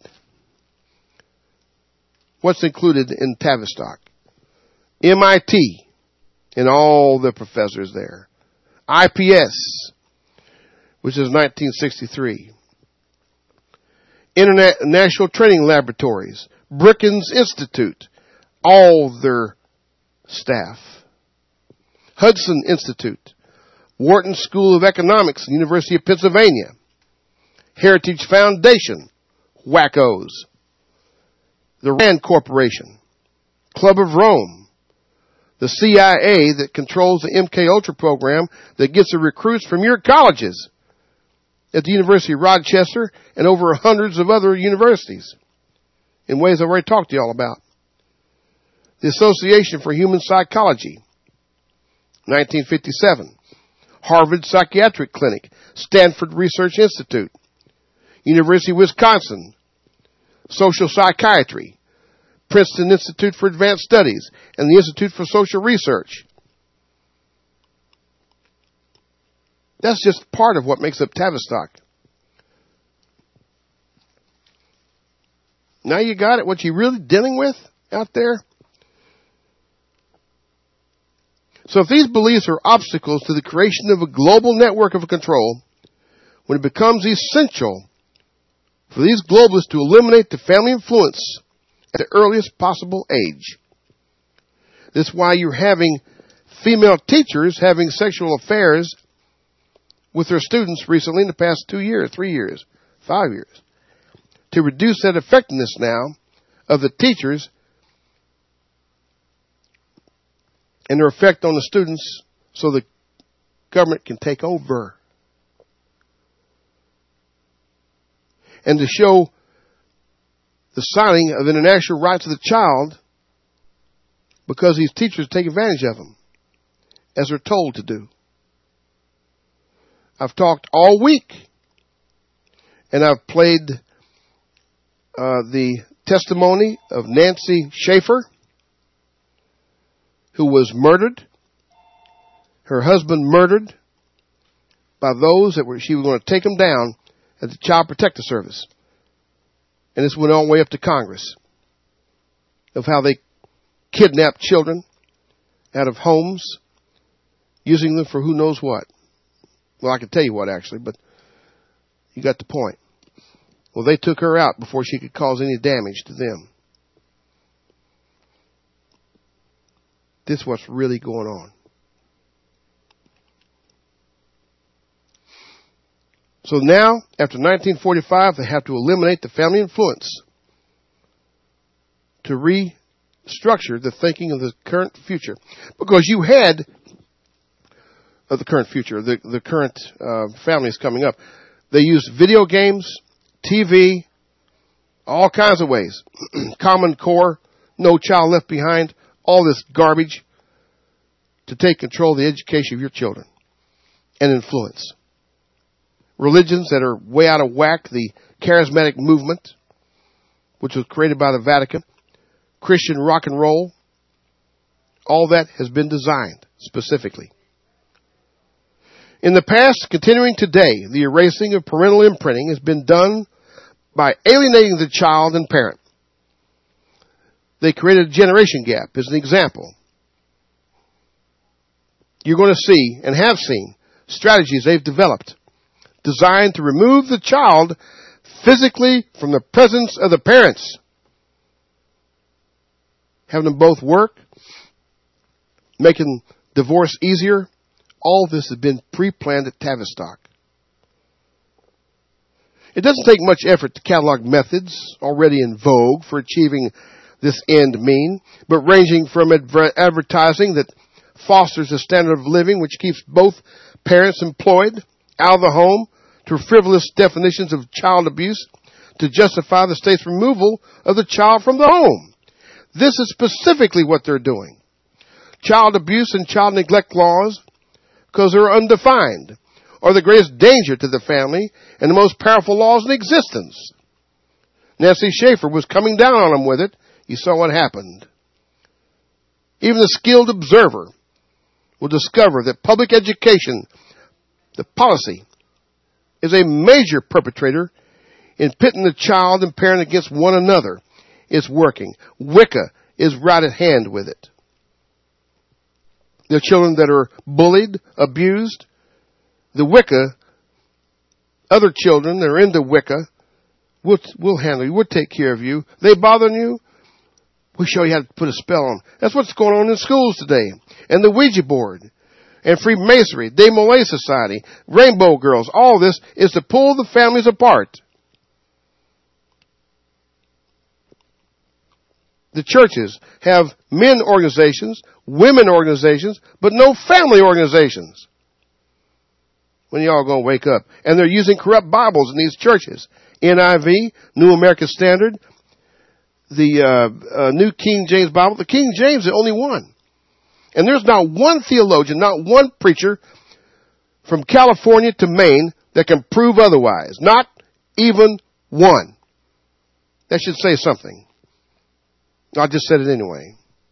What's included in Tavistock? M I T and all the professors there. I P S, which is nineteen sixty-three. International Training Laboratories, Brookings Institute, all their staff. Hudson Institute, Wharton School of Economics, University of Pennsylvania. Heritage Foundation, wackos. The Rand Corporation, Club of Rome, the C I A that controls the M K Ultra program that gets the recruits from your colleges at the University of Rochester and over hundreds of other universities in ways I've already talked to you all about. The Association for Human Psychology, nineteen fifty-seven. Harvard Psychiatric Clinic, Stanford Research Institute, University of Wisconsin, Social Psychiatry, Princeton Institute for Advanced Studies, and the Institute for Social Research. That's just part of what makes up Tavistock. Now you got it, what you're really dealing with out there? So if these beliefs are obstacles to the creation of a global network of control, when it becomes essential for these globalists to eliminate the family influence at the earliest possible age. That's why you're having female teachers having sexual affairs with their students recently in the past two years, three years, five years. To reduce that effectiveness now of the teachers and their effect on the students so the government can take over. And to show the signing of international rights of the child because these teachers take advantage of them as they're told to do. I've talked all week and I've played uh, the testimony of Nancy Schaefer, who was murdered, her husband murdered by those that were, she was going to take him down at the Child Protective Service. And this went all the way up to Congress of how they kidnapped children out of homes, using them for who knows what. Well, I can tell you what, actually, but you got the point. Well, they took her out before she could cause any damage to them. This is what's really going on. So now, after nineteen forty-five, they have to eliminate the family influence to restructure the thinking of the current future. Because you had, of the current future, the, the current uh, families coming up, they used video games, T V, All kinds of ways. Common Core, No Child Left Behind, all this garbage to take control of the education of your children and influence. Religions that are way out of whack, the charismatic movement, which was created by the Vatican, Christian rock and roll, all that has been designed specifically. In the past, continuing today, the erasing of parental imprinting has been done by alienating the child and parent. They created a generation gap as an example. You're going to see and have seen strategies they've developed designed to remove the child physically from the presence of the parents. Having them both work, making divorce easier. All this has been pre-planned at Tavistock. It doesn't take much effort to catalog methods already in vogue for achieving this end mean, but ranging from adver- advertising that fosters a standard of living which keeps both parents employed, out of the home, to frivolous definitions of child abuse to justify the state's removal of the child from the home. This is specifically what they're doing. Child abuse and child neglect laws, because they're undefined, are the greatest danger to the family and the most powerful laws in existence. Nancy Schaefer was coming down on them with it. You saw what happened. Even the skilled observer will discover that public education, the policy, is a major perpetrator in pitting the child and parent against one another. It's working. Wicca is right at hand with it. The children that are bullied, abused, the Wicca, other children that are into Wicca, we'll, we'll handle you. We'll take care of you. They bothering you? We'll show you how to put a spell on them. That's what's going on in schools today. And the Ouija board, and Freemasonry, De Molay Society, Rainbow Girls, all this is to pull the families apart. The churches have men organizations, women organizations, but no family organizations. When y'all going to wake up? And they're using corrupt Bibles in these churches. N I V, New American Standard, the uh, uh, New King James Bible. The King James is the only one. And there's not one theologian, not one preacher from California to Maine that can prove otherwise. Not even one. That should say something. I just said it anyway.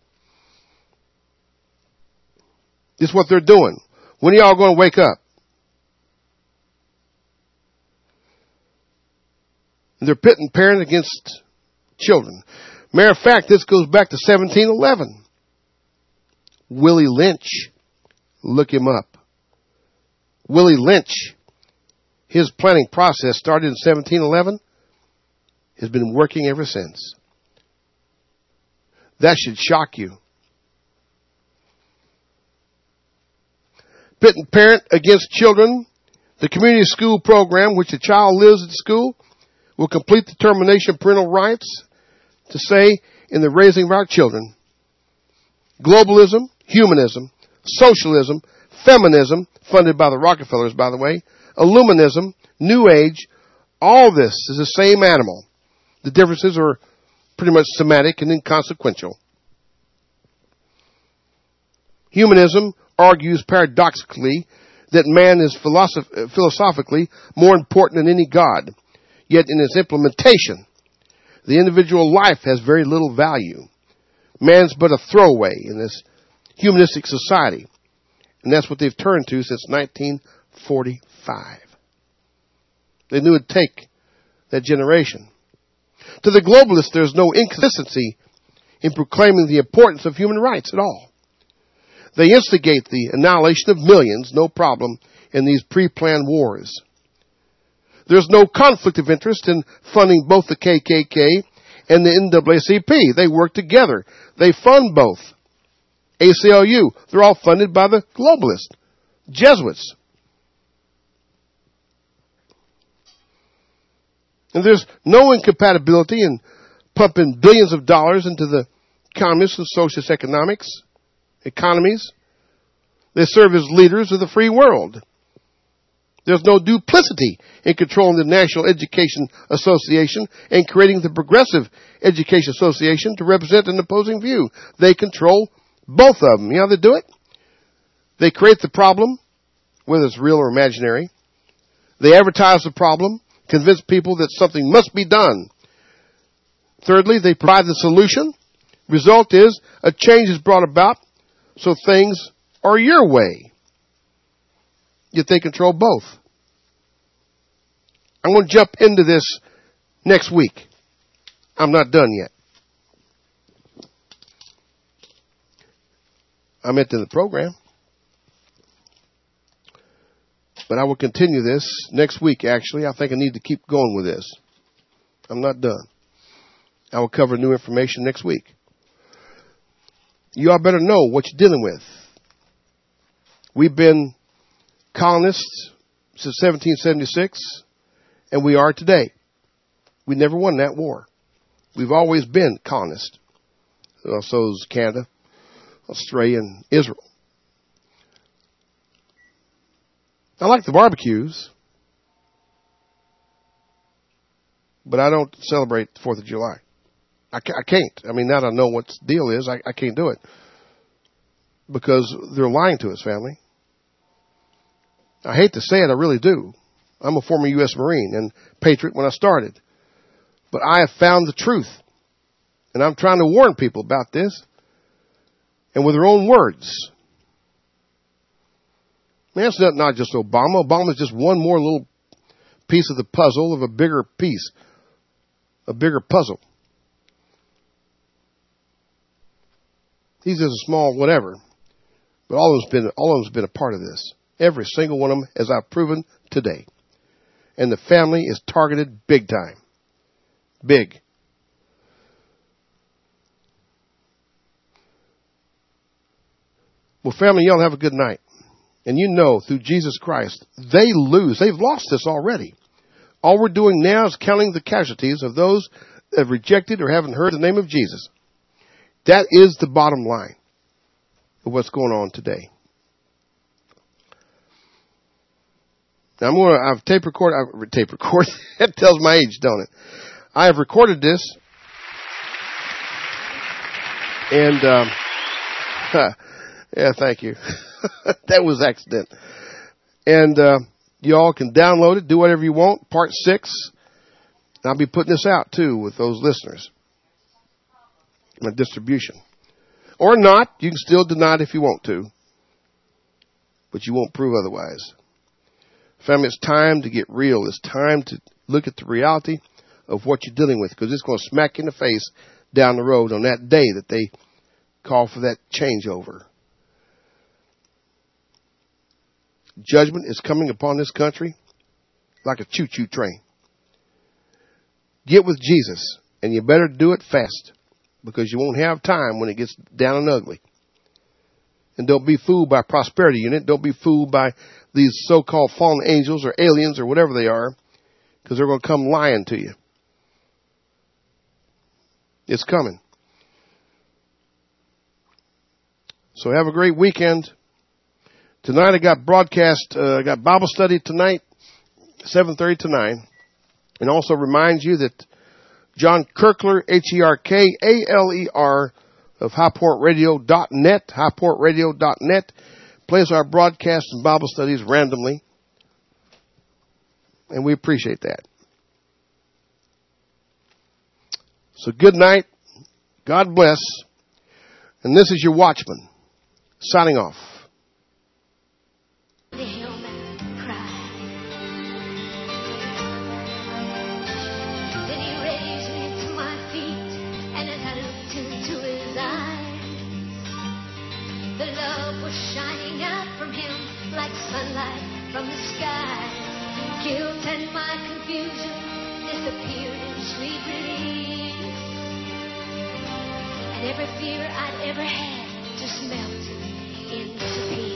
This is what they're doing. When are y'all going to wake up? They're pitting parents against children. Matter of fact, this goes back to seventeen eleven. Willie Lynch. Look him up. Willie Lynch. His planning process started in seventeen eleven. Has been working ever since. That should shock you. Pitting parent against children. The community school program, which the child lives at school, will complete the termination of parental rights to say in the raising of our children. Globalism, humanism, socialism, feminism, funded by the Rockefellers, by the way, Illuminism, New Age, all this is the same animal. The differences are pretty much semantic and inconsequential. Humanism argues paradoxically that man is philosoph- philosophically more important than any god. Yet in its implementation, the individual life has very little value. Man's but a throwaway in this humanistic society. And that's what they've turned to since nineteen forty-five. They knew it'd take that generation. To the globalists, there's no inconsistency in proclaiming the importance of human rights at all. They instigate the annihilation of millions, no problem, in these pre-planned wars. There's no conflict of interest in funding both the K K K and the N double A C P. They work together. They fund both. A C L U, they're all funded by the globalists, Jesuits. And there's no incompatibility in pumping billions of dollars into the communist and socialist economics, economies. They serve as leaders of the free world. There's no duplicity in controlling the National Education Association and creating the Progressive Education Association to represent an opposing view. They control both of them. You know how they do it? They create the problem, whether it's real or imaginary. They advertise the problem, convince people that something must be done. Thirdly, they provide the solution. Result is a change is brought about so things are your way. Yet they control both. I'm going to jump into this next week. I'm not done yet. I'm at the end of the program. But I will continue this next week, actually. I think I need to keep going with this. I'm not done. I will cover new information next week. You all better know what you're dealing with. We've been colonists since seventeen seventy-six, and we are today. We never won that war. We've always been colonists. So is Canada, Australia, and Israel. I like the barbecues, but I don't celebrate the fourth of July. I can't. I mean, now that I know what the deal is, I, I can't do it. Because they're lying to us, family. I hate to say it, I really do. I'm a former U S Marine and patriot when I started. But I have found the truth. And I'm trying to warn people about this. And with their own words. Man, it's not, not just Obama. Obama's just one more little piece of the puzzle of a bigger piece. A bigger puzzle. He's just a small whatever. But all of them's been, all of them's been a part of this. Every single one of them, as I've proven today. And the family is targeted big time. Big. Well, family, y'all have a good night. And you know, through Jesus Christ, they lose. They've lost this already. All we're doing now is counting the casualties of those that have rejected or haven't heard the name of Jesus. That is the bottom line of what's going on today. Now I'm going to, I've tape record, I've tape record. That tells my age, don't it? I have recorded this. And, um, yeah, thank you. That was accident. And, uh, y'all can download it, do whatever you want. Part six. And I'll be putting this out too with those listeners. My distribution. Or not. You can still deny it if you want to. But you won't prove otherwise. Family, it's time to get real. It's time to look at the reality of what you're dealing with. Because it's going to smack you in the face down the road on that day that they call for that changeover. Judgment is coming upon this country like a choo-choo train. Get with Jesus. And you better do it fast. Because you won't have time when it gets down and ugly. And don't be fooled by Prosperity Unit. Don't be fooled by these so-called fallen angels or aliens or whatever they are. Because they're going to come lying to you. It's coming. So have a great weekend. Tonight I got broadcast, uh, I got Bible study tonight, seven thirty to nine. And also remind you that John Kerkler, H E R K A L E R, of high port radio dot net, high port radio dot net, plays our broadcasts and Bible studies randomly. And we appreciate that. So good night. God bless. And this is your Watchman, signing off.
Sunlight from the sky. Guilt and my confusion disappeared in sweet release. And every fear I'd ever had just melted into peace.